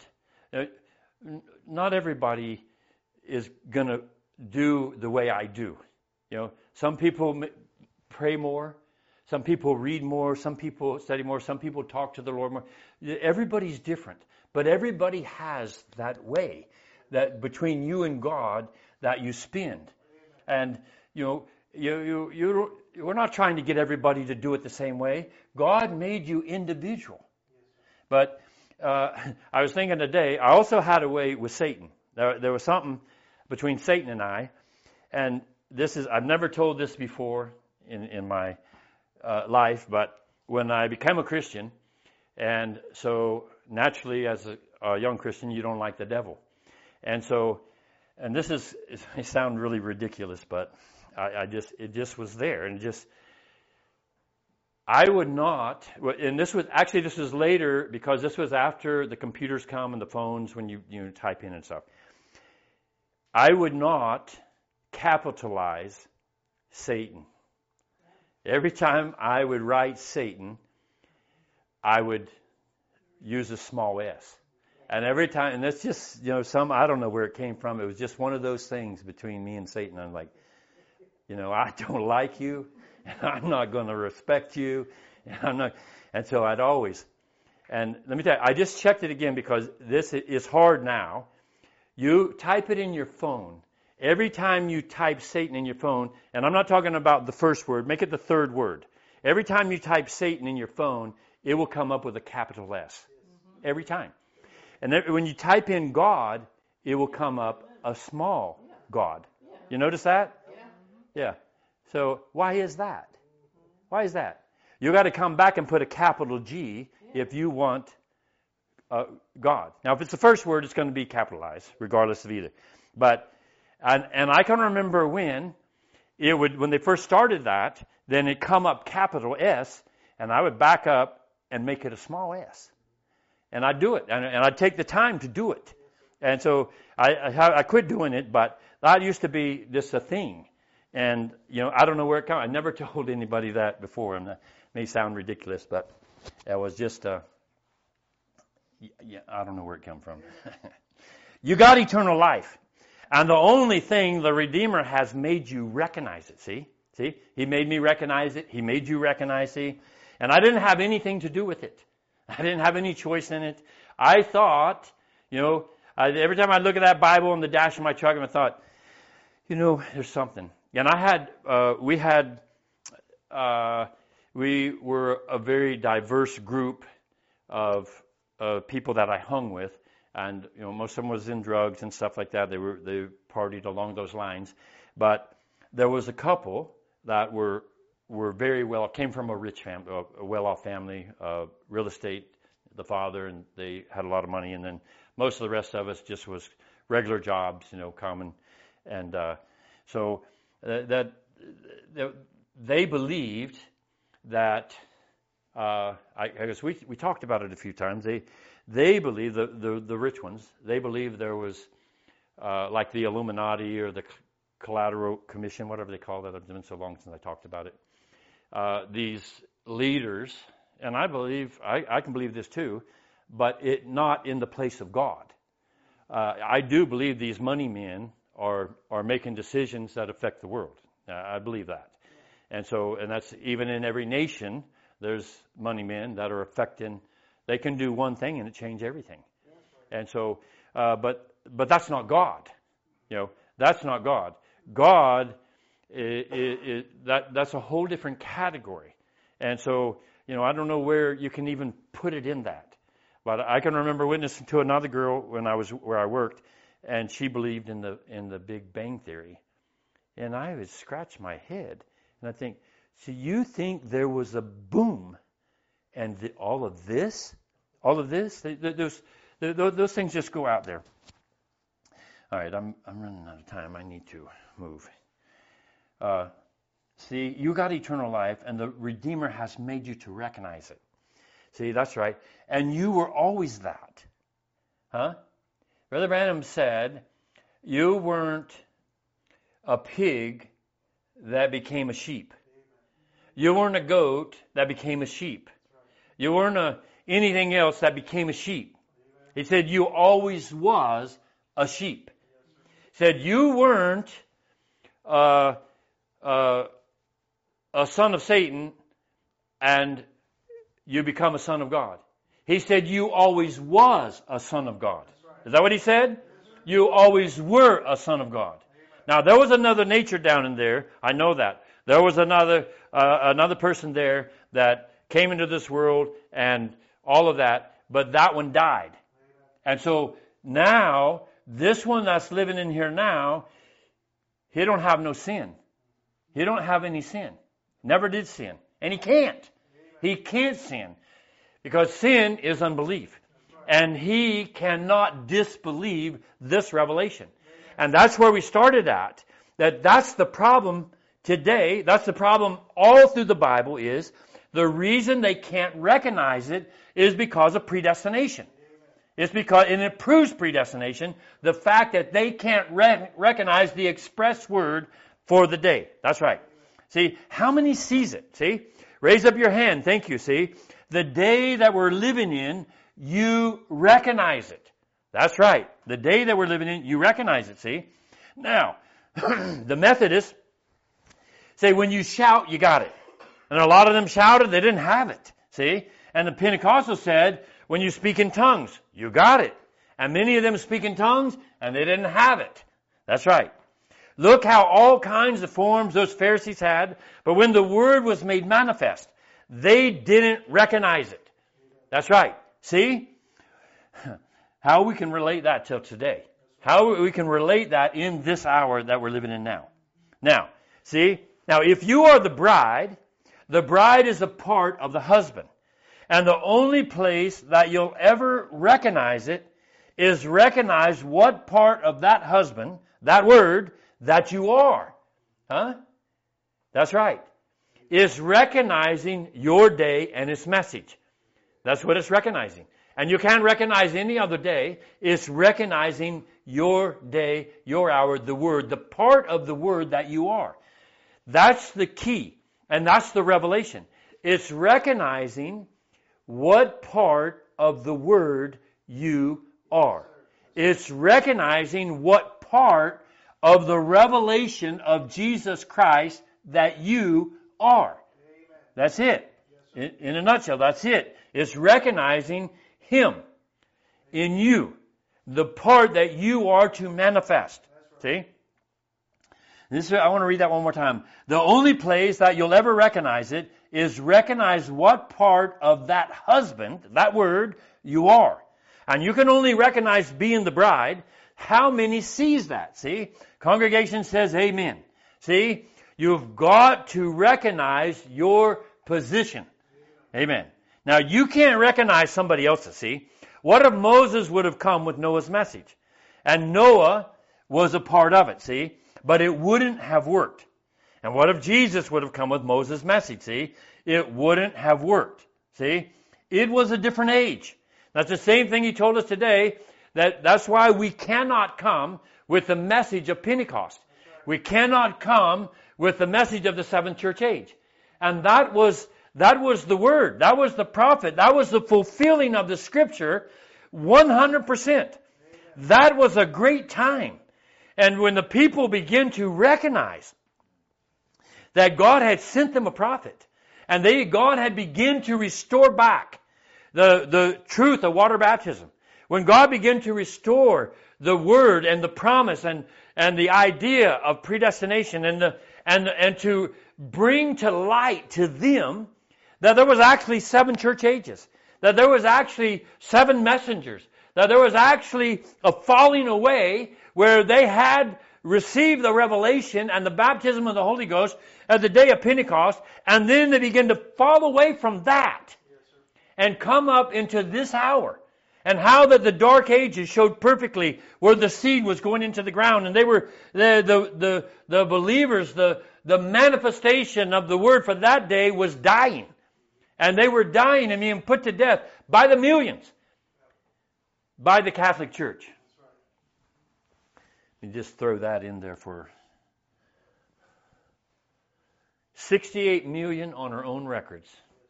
Not everybody is going to do the way I do. You know, some people pray more. Some people read more. Some people study more. Some people talk to the Lord more. Everybody's different. But everybody has that way that between you and God that you spend. And, you know, you, you, you, we're not trying to get everybody to do it the same way. God made you individual. But uh, I was thinking today, I also had a way with Satan. There, there was something between Satan and I. And this is, I've never told this before in, in my uh, life, but when I became a Christian, and so naturally as a, a young Christian, you don't like the devil. And so, and this is, it may sound really ridiculous, but I, I just, it just was there. And just, I would not, and this was, actually this was later, because this was after the computers come and the phones when you, you know, type in and stuff. I would not capitalize Satan. Every time I would write Satan, I would use a small s. And every time, and that's just, you know, some, I don't know where it came from. It was just one of those things between me and Satan. I'm like, you know, I don't like you, and I'm not going to respect you, and I'm not, and so I'd always, and let me tell you, I just checked it again because this is hard now. You type it in your phone. Every time you type Satan in your phone, and I'm not talking about the first word, make it the third word. Every time you type Satan in your phone, it will come up with a capital S. Every time. And then when you type in God, it will come up a small God. You notice that? Yeah. So why is that? Why is that? You got to come back and put a capital G if you want uh, God. Now, if it's the first word, it's going to be capitalized, regardless of either. But and and I can remember when it would when they first started that, then it come up capital S, and I would back up and make it a small s. And I'd do it, and, and I'd take the time to do it. And so I, I, I quit doing it, but that used to be just a thing. And, you know, I don't know where it comes. I never told anybody that before, and that may sound ridiculous, but It was just a, yeah, I don't know where it came from. You got eternal life. And the only thing the Redeemer has made you recognize it, see? See? He made me recognize it. He made you recognize, see? And I didn't have anything to do with it. I didn't have any choice in it. I thought, you know, I, every time I look at that Bible in the dash of my truck, I thought, you know, there's something. And I had, uh, we had, uh, we were a very diverse group of uh, people that I hung with. And, you know, most of them was in drugs and stuff like that. They were, they partied along those lines. But there was a couple that were, were very well, came from a rich family, a well-off family, uh, real estate, the father, and they had a lot of money. And then most of the rest of us just was regular jobs, you know, common. And uh, so uh, that, that they believed that, uh, I, I guess we, we talked about it a few times. They, They believe, the, the, the rich ones, they believe there was, uh, like the Illuminati or the Collateral Commission, whatever they call that. It's been so long since I talked about it. Uh, these leaders, and I believe, I, I can believe this too, but it not in the place of God. Uh, I do believe these money men are, are making decisions that affect the world. Uh, I believe that. And so, and that's even in every nation, there's money men that are affecting. They can do one thing and it change everything. And so, uh, but but that's not God. You know, that's not God. God, is, is, that that's a whole different category. And so, you know, I don't know where you can even put it in that. But I can remember witnessing to another girl when I was where I worked, and she believed in the in the Big Bang Theory. And I would scratch my head, and I think, so you think there was a boom? And the, all of this, all of this, they, they, those, they, those things just go out there. All right, I'm I'm running out of time. I need to move. Uh, see, you got eternal life, and the Redeemer has made you to recognize it. See, that's right. And you were always that. Huh? Brother Branham said, you weren't a pig that became a sheep. You weren't a goat that became a sheep. You weren't a, anything else that became a sheep. He said you always was a sheep. He said you weren't uh, uh, a son of Satan and you become a son of God. He said you always was a son of God. Is that what he said? You always were a son of God. Now there was another nature down in there. I know that. There was another uh, another person there that came into this world and all of that, but that one died. And so now, this one that's living in here now, he don't have no sin. He don't have any sin. Never did sin. And he can't. He can't sin. Because sin is unbelief. And he cannot disbelieve this revelation. And that's where we started at. That that's the problem today. That's the problem all through the Bible is the reason they can't recognize it is because of predestination. It's because, and it proves predestination, the fact that they can't re- recognize the express word for the day. That's right. See, how many sees it? See? Raise up your hand. Thank you. See? The day that we're living in, you recognize it. That's right. The day that we're living in, you recognize it. See? Now, the Methodists say when you shout, you got it. And a lot of them shouted, they didn't have it. See? And the Pentecostals said, when you speak in tongues, you got it. And many of them speak in tongues, and they didn't have it. That's right. Look how all kinds of forms those Pharisees had, but when the Word was made manifest, they didn't recognize it. That's right. See? How we can relate that till today. How we can relate that in this hour that we're living in now. Now, see? Now, if you are the bride, the bride is a part of the husband. And the only place that you'll ever recognize it is recognize what part of that husband, that word, that you are. Huh? That's right. It's recognizing your day and its message. That's what it's recognizing. And you can't recognize any other day. It's recognizing your day, your hour, the word, the part of the word that you are. That's the key. And that's the revelation. It's recognizing what part of the Word you are. It's recognizing what part of the revelation of Jesus Christ that you are. That's it. In, in a nutshell, that's it. It's recognizing Him in you, the part that you are to manifest. See? This, I want to read that one more time. The only place that you'll ever recognize it is recognize what part of that husband, that word, you are. And you can only recognize being the bride. How many sees that? See? Congregation says amen. See? You've got to recognize your position. Amen. Now you can't recognize somebody else's. See? What if Moses would have come with Noah's message? And Noah was a part of it. See? But it wouldn't have worked. And what if Jesus would have come with Moses' message? See? It wouldn't have worked. See? It was a different age. That's the same thing he told us today. That that's why we cannot come with the message of Pentecost. We cannot come with the message of the seventh church age. And that was that was the word. That was the prophet. That was the fulfilling of the scripture one hundred percent. That was a great time. And when the people begin to recognize that God had sent them a prophet, and they God had begun to restore back the, the truth of water baptism, when God began to restore the word and the promise and, and the idea of predestination and the and and to bring to light to them that there was actually seven church ages, that there was actually seven messengers, that there was actually a falling away where they had received the revelation and the baptism of the Holy Ghost at the day of Pentecost, and then they begin to fall away from that and come up into this hour. And how that the dark ages showed perfectly where the seed was going into the ground, and they were the the the, the believers, the the manifestation of the word for that day was dying, and they were dying and being put to death by the millions by the Catholic Church. Let me just throw that in there for sixty-eight million on our own records.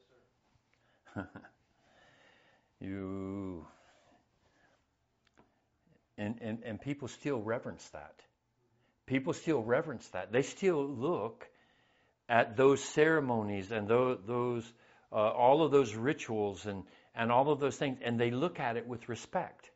you. And, and, and people still reverence that. People still reverence that. They still look at those ceremonies and those, those uh, all of those rituals and, and all of those things, and they look at it with respect.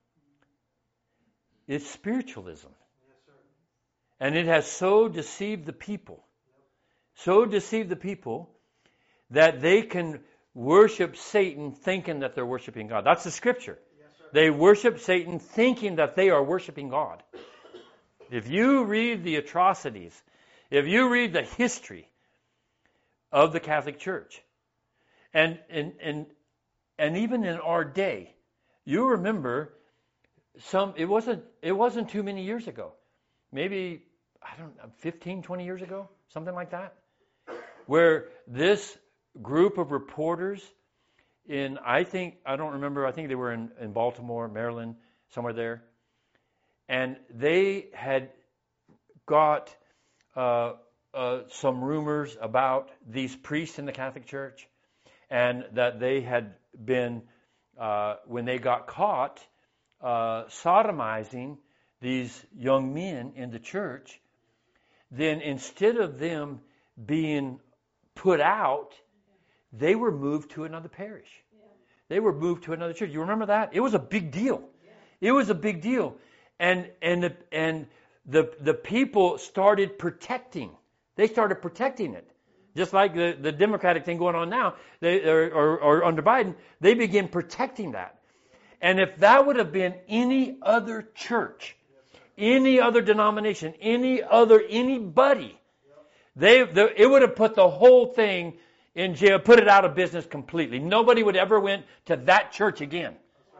It's spiritualism. And it has so deceived the people, so deceived the people that they can worship Satan thinking that they're worshiping God. That's the scripture. They worship Satan thinking that they are worshiping God. If you read the atrocities, if you read the history of the Catholic Church, and and and and even in our day, you remember some. It wasn't. It wasn't too many years ago. Maybe I don't know, fifteen, twenty years ago, something like that, where this group of reporters. In, I think, I don't remember, I think they were in, in Baltimore, Maryland, somewhere there. And they had got uh, uh, some rumors about these priests in the Catholic Church, and that they had been, uh, when they got caught, uh, sodomizing these young men in the church, then instead of them being put out, they were moved to another parish. Yeah. They were moved to another church. You remember that? It was a big deal. Yeah. It was a big deal. And and the, and the the people started protecting. They started protecting it. Just like the, the Democratic thing going on now, they or, or, or under Biden, they began protecting that. And if that would have been any other church, any other denomination, any other anybody, they the, it would have put the whole thing in jail, put it out of business completely. Nobody would ever went to that church again.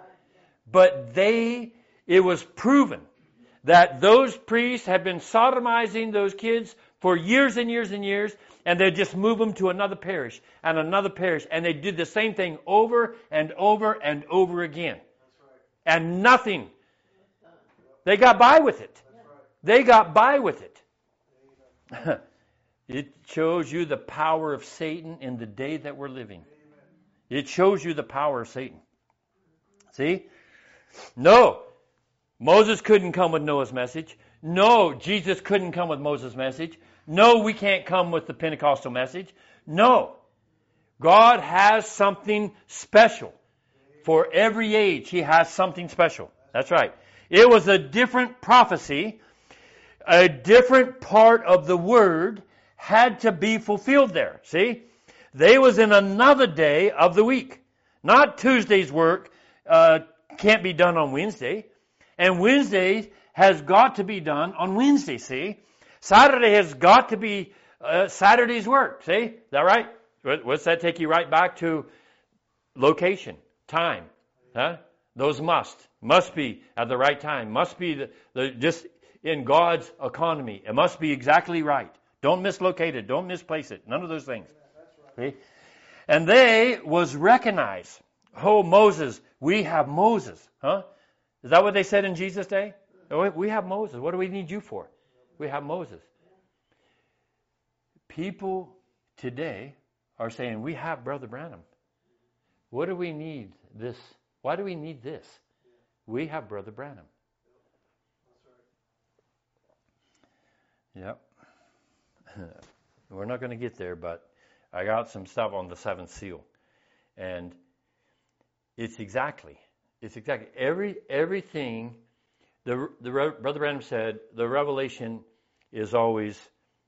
But they, it was proven that those priests had been sodomizing those kids for years and years and years, and they'd just move them to another parish and another parish, and they did the same thing over and over and over again. And nothing. They got by with it. They got by with it. It shows you the power of Satan in the day that we're living. It shows you the power of Satan. See? No, Moses couldn't come with Noah's message. No, Jesus couldn't come with Moses' message. No, we can't come with the Pentecostal message. No. God has something special. For every age, He has something special. That's right. It was a different prophecy. A different part of the Word had to be fulfilled there. See? They was in another day of the week. Not Tuesday's work uh, can't be done on Wednesday. And Wednesday has got to be done on Wednesday, see? Saturday has got to be uh, Saturday's work, see? Is that right? What's that take you right back to? Location, time. Huh? Those must. Must be at the right time. Must be the, the just in God's economy. It must be exactly right. Don't mislocate it. Don't misplace it. None of those things. See? And they was recognized. Oh, Moses. We have Moses. Huh? Is that what they said in Jesus' day? We have Moses. What do we need you for? We have Moses. People today are saying, we have Brother Branham. What do we need this? Why do we need this? We have Brother Branham. Yep. We're not going to get there, but I got some stuff on the seventh seal. And it's exactly, it's exactly, every everything, the, the Brother Branham said, the revelation is always,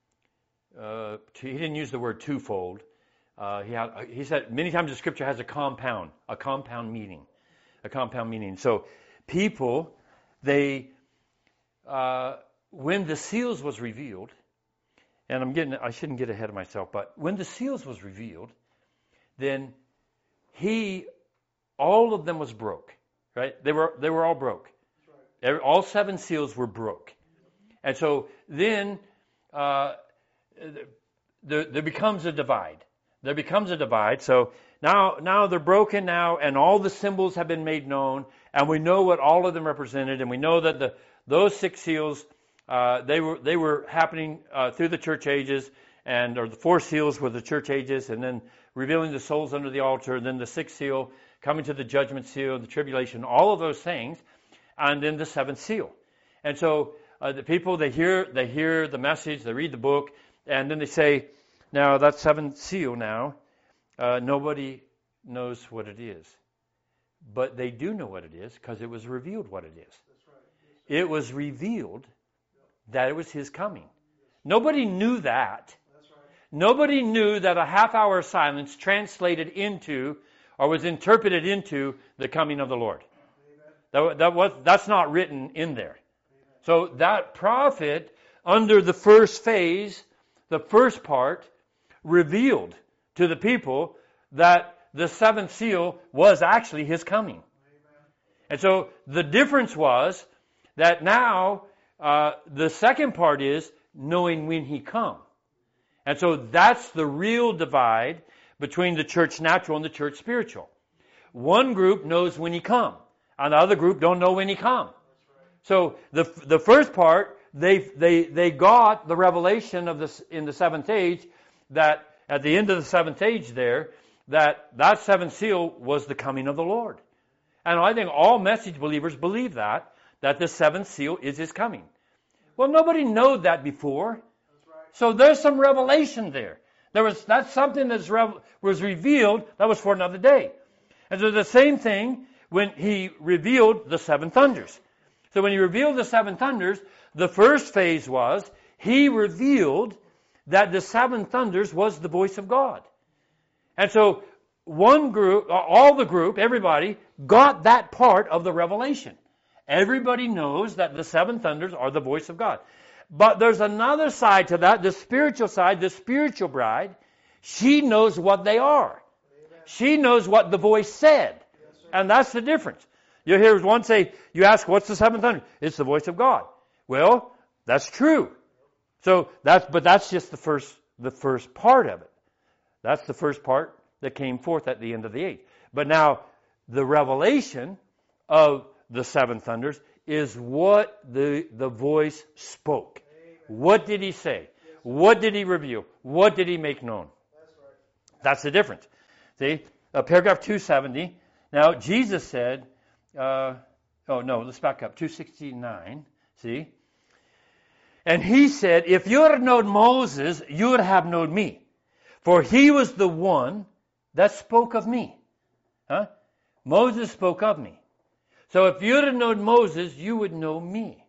uh, he didn't use the word twofold. Uh, he, had, he said many times the Scripture has a compound, a compound meaning, a compound meaning. So people, they, uh, when the seals was revealed, and I'm getting, I shouldn't get ahead of myself, but when the seals was revealed, then he, all of them was broke, right? They were, they were all broke. Every, all seven seals were broke. And so then uh, there, there becomes a divide. There becomes a divide. So now, now they're broken now, and all the symbols have been made known, and we know what all of them represented, and we know that the those six seals, uh, they were they were happening uh, through the church ages, and or the four seals were the church ages, and then revealing the souls under the altar, and then the sixth seal coming to the judgment seal, the tribulation, all of those things, and then the seventh seal. And so uh, the people, they hear they hear the message, they read the book, and then they say, now that seventh seal now, uh, nobody knows what it is. But they do know what it is because it was revealed what it is. It was revealed that it was His coming. Nobody knew that. Nobody knew that a half hour of silence translated into or was interpreted into the coming of the Lord. That, that was, that's not written in there. So that prophet, under the first phase, the first part, revealed to the people that the seventh seal was actually His coming. And so the difference was that now uh, the second part is knowing when He come. And so that's the real divide between the church natural and the church spiritual. One group knows when He come, and the other group don't know when He come. So the the first part, they they they got the revelation of this in the seventh age, that at the end of the seventh age there, that that seventh seal was the coming of the Lord. And I think all message believers believe that, that the seventh seal is His coming. Well, nobody knew that before. So there's some revelation there. There was that's something that rev- was revealed that was for another day. And so the same thing when He revealed the seven thunders. So when He revealed the seven thunders, the first phase was He revealed that the seven thunders was the voice of God. And so one group, all the group, everybody, got that part of the revelation. Everybody knows that the seven thunders are the voice of God. But there's another side to that, the spiritual side, the spiritual bride. She knows what they are. She knows what the voice said. And that's the difference. You hear one say, you ask, what's the seventh thunder? It's the voice of God. Well, that's true. So that's, but that's just the first, the first part of it. That's the first part that came forth at the end of the age. But now, the revelation of the seven thunders is what the, the voice spoke. What did He say? What did He reveal? What did He make known? That's the difference. See? uh, paragraph two seventy. Now, Jesus said, uh, oh no, let's back up, two sixty-nine, see? And he said, if you had known Moses, you would have known me. For he was the one that spoke of me. Huh? Moses spoke of me. So if you had known Moses, you would know me.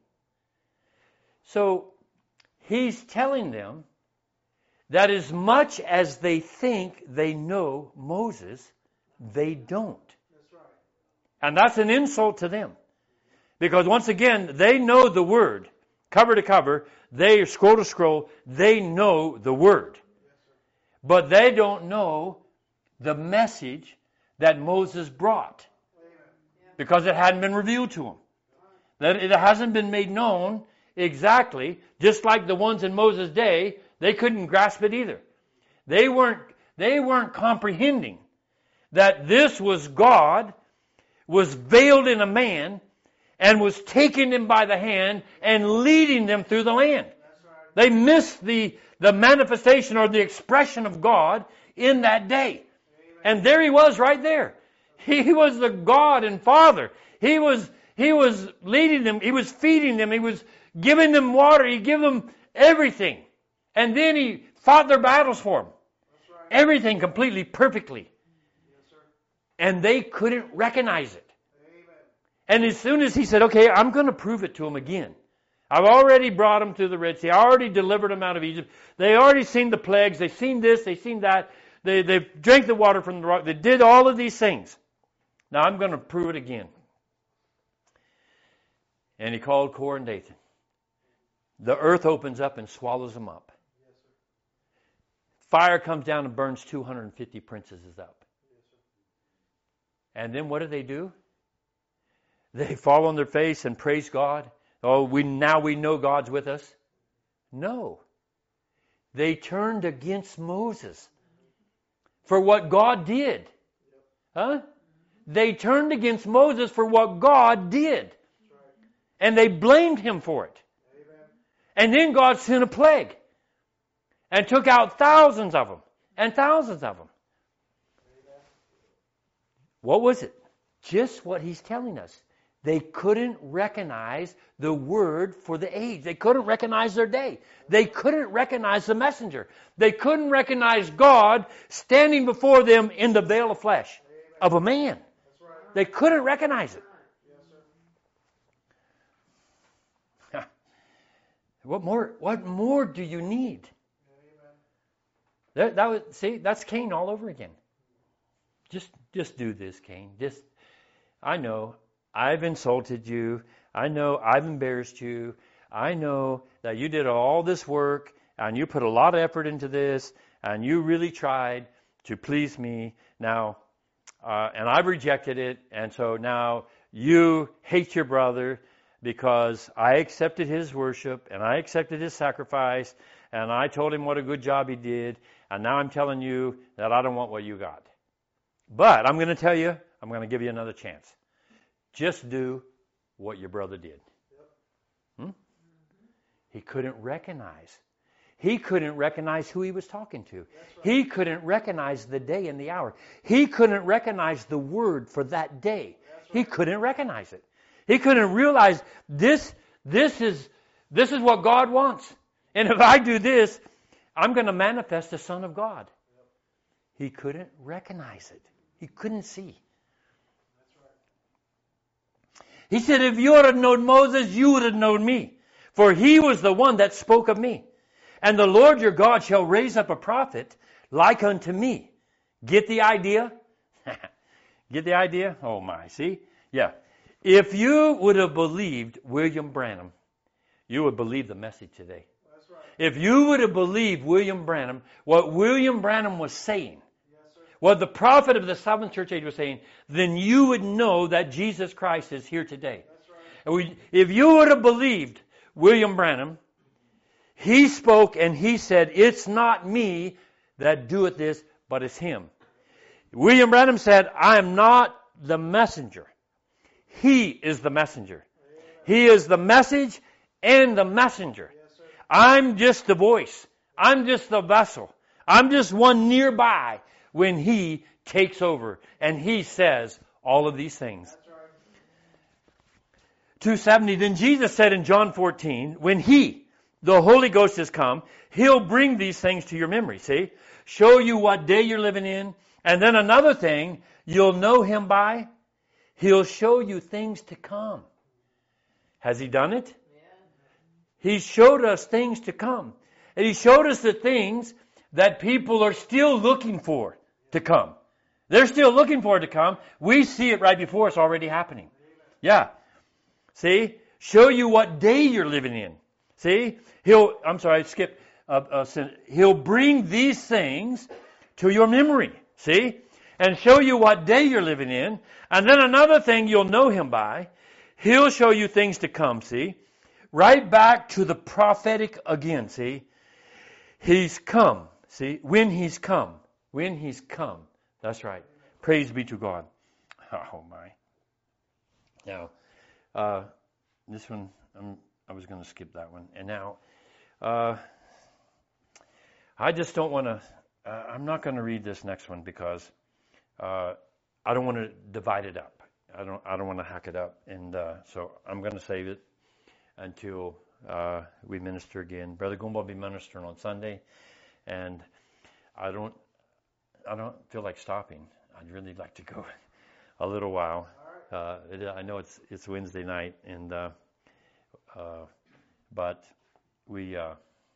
So he's telling them that as much as they think they know Moses, they don't. That's right. And that's an insult to them. Because once again, they know the Word. Cover to cover, they scroll to scroll, they know the Word. But they don't know the message that Moses brought. Because it hadn't been revealed to them. That it hasn't been made known exactly, just like the ones in Moses' day, they couldn't grasp it either. They weren't, they weren't comprehending that this was God, was veiled in a man, and was taking them by the hand and leading them through the land. They missed the, the manifestation or the expression of God in that day. And there he was right there. He was the God and Father. He was, he was leading them. He was feeding them. He was giving them water. He gave them everything. And then he fought their battles for them. Everything completely, perfectly. And they couldn't recognize it. And as soon as he said, okay, I'm going to prove it to them again. I've already brought them to the Red Sea. I already delivered them out of Egypt. They already seen the plagues. They've seen this. They've seen that. They, they've drank the water from the rock. They did all of these things. Now I'm going to prove it again. And he called Korah and Dathan. The earth opens up and swallows them up. Fire comes down and burns two hundred fifty princesses up. And then what do they do? They fall on their face and praise God. Oh, we now we know God's with us. No. They turned against Moses for what God did. Huh? They turned against Moses for what God did. And they blamed him for it. And then God sent a plague and took out thousands of them and thousands of them. What was it? Just what he's telling us. They couldn't recognize the word for the age. They couldn't recognize their day. They couldn't recognize the messenger. They couldn't recognize God standing before them in the veil of flesh of a man. They couldn't recognize it. What more? What more do you need? That, that was, see, that's Cain all over again. Just, just do this, Cain. Just, I know I've insulted you. I know I've embarrassed you. I know that you did all this work and you put a lot of effort into this and you really tried to please me. Now, uh, and I've rejected it, and so now you hate your brother because I accepted his worship and I accepted his sacrifice and I told him what a good job he did, and now I'm telling you that I don't want what you got. But I'm going to tell you, I'm going to give you another chance. Just do what your brother did. Hmm? He couldn't recognize. He couldn't recognize who he was talking to. Right. He couldn't recognize the day and the hour. He couldn't recognize the word for that day. Right. He couldn't recognize it. He couldn't realize this, this is, this is what God wants. And if I do this, I'm going to manifest the Son of God. Yep. He couldn't recognize it. He couldn't see. He said, if you would have known Moses, you would have known me. For he was the one that spoke of me. And the Lord your God shall raise up a prophet like unto me. Get the idea? Get the idea? Oh my, see? Yeah. If you would have believed William Branham, you would believe the message today. That's right. If you would have believed William Branham, what William Branham was saying, what the prophet of the seventh church age was saying, then you would know that Jesus Christ is here today. That's right. And we, if you would have believed William Branham, he spoke and he said, it's not me that doeth this, but it's him. William Branham said, I am not the messenger. He is the messenger. He is the message and the messenger. I'm just the voice. I'm just the vessel. I'm just one nearby when He takes over and He says all of these things. two seventy, then Jesus said in John fourteen, when He, the Holy Ghost, has come, He'll bring these things to your memory, see? Show you what day you're living in. And then another thing you'll know Him by, He'll show you things to come. Has He done it? Yeah. He showed us things to come. And He showed us the things that people are still looking for to come. They're still looking for it to come. We see it right before us already happening. Yeah. See? Show you what day you're living in. See? He'll, I'm sorry, I skipped. Uh, uh, he'll bring these things to your memory. See? And show you what day you're living in. And then another thing you'll know Him by, He'll show you things to come, see? Right back to the prophetic again, see? He's come, see? When He's come. When He's come. That's right. Praise be to God. Oh, my. Now, uh, this one, I'm, I was going to skip that one. And now, uh, I just don't want to, uh, I'm not going to read this next one because uh, I don't want to divide it up. I don't I don't want to hack it up. And uh, so I'm going to save it until uh, we minister again. Brother Goomba will be ministering on Sunday. And I don't I don't feel like stopping. I'd really like to go a little while. Uh, it, I know it's it's Wednesday night, and uh, uh, but we uh,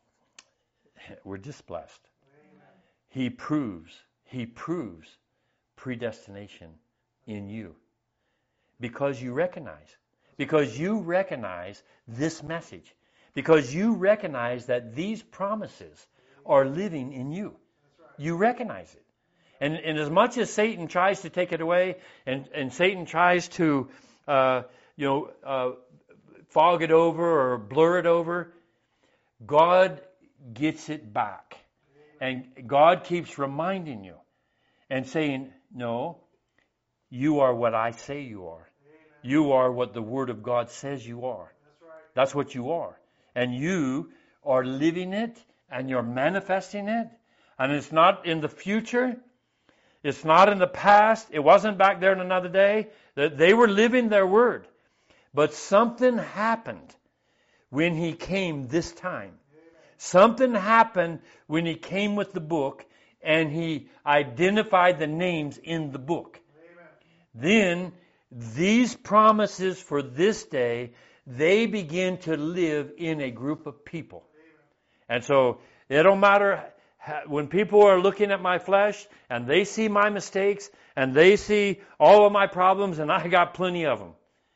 we're just blessed. Amen. He proves He proves predestination in you because you recognize because you recognize this message, because you recognize that these promises are living in you. You recognize it. And, and as much as Satan tries to take it away, and, and Satan tries to, uh, you know, uh, fog it over or blur it over, God gets it back. And God keeps reminding you and saying, no, you are what I say you are. You are what the Word of God says you are. That's what you are. And you are living it, and you're manifesting it. And it's not in the future. It's not in the past. It wasn't back there in another day. They were living their word. But something happened when He came this time. Something happened when He came with the book and He identified the names in the book. Then these promises for this day, they begin to live in a group of people. And so it don't matter when people are looking at my flesh and they see my mistakes and they see all of my problems, and I got plenty of them.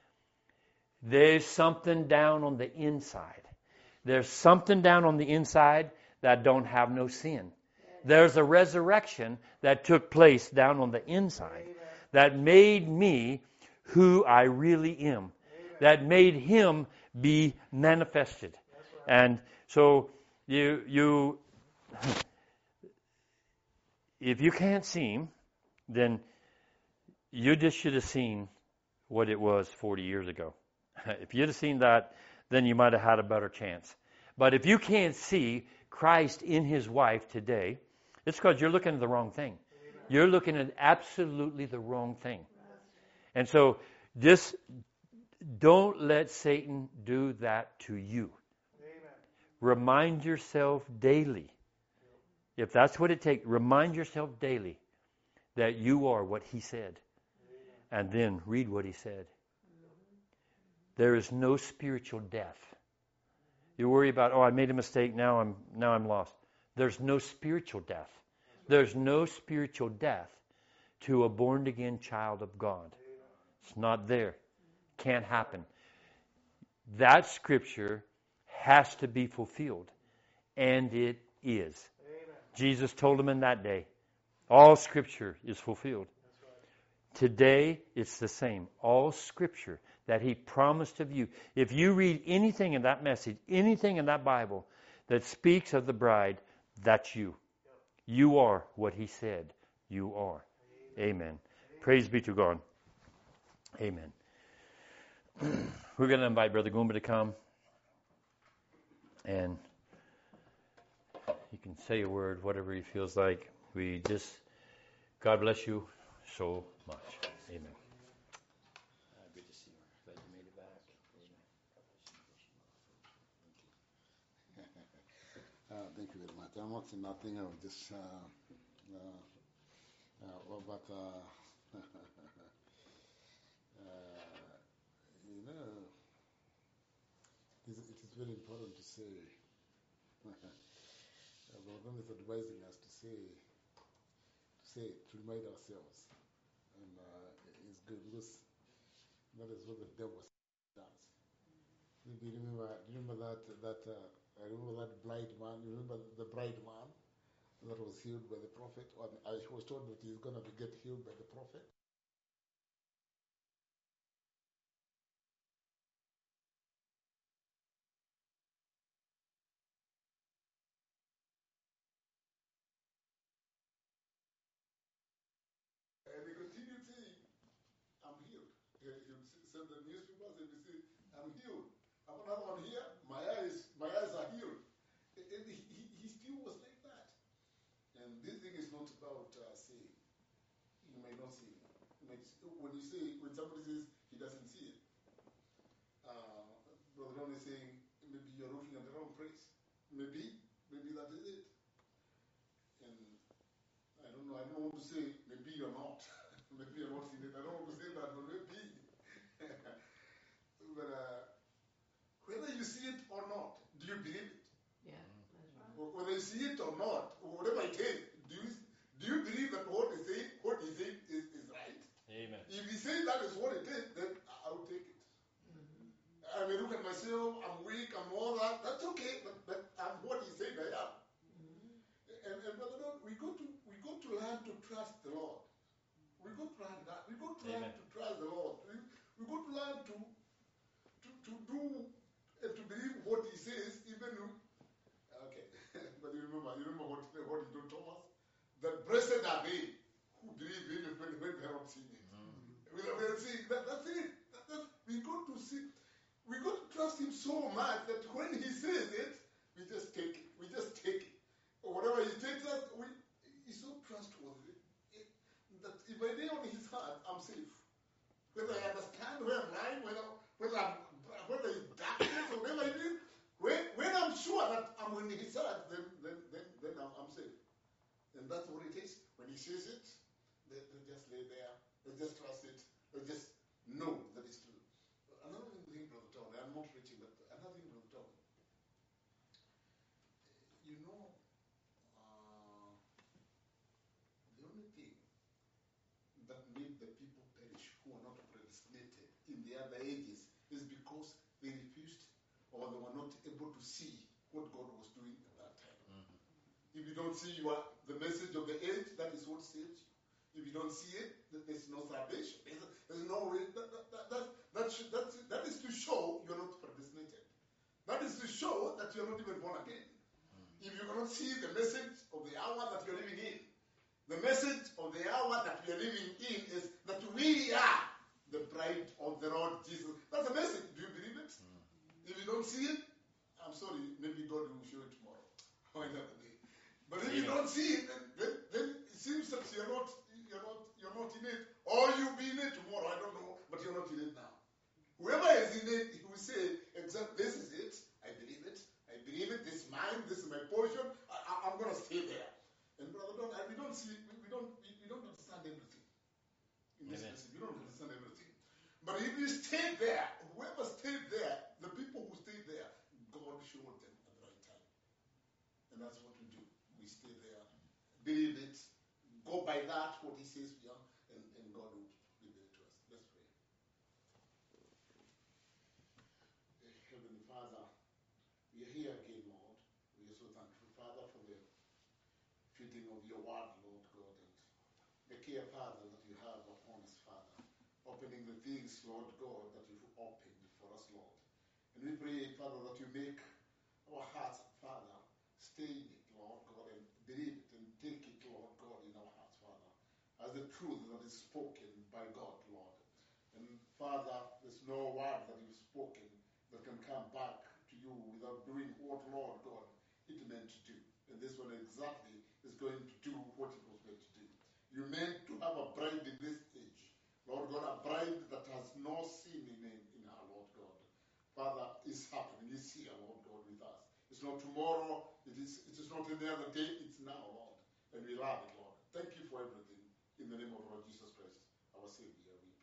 There's something down on the inside. There's something down on the inside that don't have no sin. There's a resurrection that took place down on the inside that made me who I really am. That made Him be manifested. And so you you if you can't see Him, then you just should have seen what it was forty years ago. If you'd have seen that, then you might have had a better chance. But if you can't see Christ in His wife today, it's because you're looking at the wrong thing. You're looking at absolutely the wrong thing. And so just don't let Satan do that to you. Remind yourself daily. If that's what it takes, remind yourself daily that you are what He said. And then read what He said. There is no spiritual death. You worry about, oh, I made a mistake, now I'm now I'm lost. There's no spiritual death. There's no spiritual death to a born-again child of God. It's not there. Can't happen. That scripture has to be fulfilled. And it is. Amen. Jesus told them in that day, all scripture is fulfilled. Right. Today, it's the same. All scripture that He promised of you. If you read anything in that message, anything in that Bible that speaks of the bride, that's you. You are what He said you are. Amen. Amen. Praise be to God. Amen. We're going to invite Brother Goomba to come. And he can say a word, whatever he feels like. We just God bless you so much. Amen. Uh, good to see you. Glad you made it back. Uh, thank you very much. I'm not saying nothing. I was just, uh, uh, uh, well, but, uh, uh, you know, it is, it is very important to say, uh, Lord is advising us to say, to say, to remind ourselves. And uh, it's good because that is what the devil does. Do you remember, do you remember that, that uh, I remember that blind man, you remember the blind man? That was healed by the prophet. Or I was told that he's going to get healed by the prophet. And he continued saying, I'm healed. He would send the newspapers and he say, I'm healed. I'm another one here. My eyes, my eyes are healed. And he, he, he still was like that. And this thing is not about uh, saying. You may not see it. When you say, when somebody says he doesn't see it, uh, Brother Ron is saying, maybe you're looking at the wrong place. Maybe, maybe that is it. And I don't know, I don't want to say maybe you're not. Maybe you're not seeing it. I don't want to say that, but maybe. But uh, whether you see it or not, do you believe it? Yeah, that's right. Whether you see it or not, whatever it is, do you, do you believe that what he said, what he said is, is right? Amen. If he says that is what it is, then I'll take it. Mm-hmm. I may look at myself, I'm weak, I'm all that. That's okay, but, but I'm what he said I am. Mm-hmm. And, and brother Lord, we got to we got to learn to trust the Lord. We got to learn that. We got to learn Amen. to trust the Lord. We, we got to learn to to, to do and to believe what he says, even if, okay. But you remember, you remember what what he told Thomas? That blessed are they who believe in it when, when they are not seeing it. Mm-hmm. We are seeing that, that's it. That, that, we got to see. We got to trust him so much that when he says it, we just take it. We just take it. Or whatever he takes us, we, he's so trustworthy. It, that if I lay on his heart, I'm safe. Whether I understand where I'm lying, whether, whether, I'm, whether it's darkness or whatever it is, when, when I'm sure that I'm in his heart, then, then, then, then I'm, I'm safe. And that's what it is. When he says it, they, they just lay there. They just trust it. They just know that it's true. Another thing, Brother Tony, I'm not reaching, but another thing, Brother Tony, you know, uh, the only thing that made the people perish who are not predestinated in the other ages is because they refused or they were not able to see what God was doing at that time. Mm-hmm. If you don't see you are, the message of the age, that is what saves you. If you don't see it, there's no salvation. There's, there's no way. That, that, that, that, that, should, that, that is to show you're not predestinated. That is to show that you're not even born again. Mm-hmm. If you cannot see the message of the hour that you're living in, the message of the hour that we are living in is that we are the bride of the Lord Jesus. That's the message. Do you believe it? Mm-hmm. If you don't see it, I'm sorry, maybe God will show it tomorrow or another day. But if Amen. You don't see it, then, then, then it seems that you're not, you're not, you're not in it, or you'll be in it tomorrow. I don't know, but you're not in it now. Whoever is in it, he will say, "Exactly, this is it. I believe it. I believe it. This is mine. This is my portion. I, I, I'm going to stay there." And brother, don't, we don't see, we, we don't, we, we don't understand everything in this message. We don't understand everything. But if you stay there, whoever stayed there, the people who stayed there, God showed them at the right time. And that's what we do. We stay there, believe it, go by that, what he says we are, and, and God will reveal it to us. Let's pray. Heavenly Father, we are here again, Lord. We are so thankful, Father, for the feeding of your word, Lord God, and the care, Father, that you have upon us, Father. Opening the things, Lord God, that you've opened for us, Lord. And we pray, Father, that you make our hearts, Father, stay in it, Lord God, and believe it and take it, Lord God, in our hearts, Father, as the truth that is spoken by God, Lord. And Father, there's no word that you've spoken that can come back to you without doing what, Lord God, it meant to do. And this one exactly is going to do what it was meant to do. You You meant to have a bride in this age. Lord God, a bride that has no sin in, in her, Lord God. Father, it's happening. It's here, Lord God, with us. It's not tomorrow. It is, it is not any other day. It's now, Lord. And we love it, Lord. Thank you for everything. In the name of Lord Jesus Christ, our Savior, we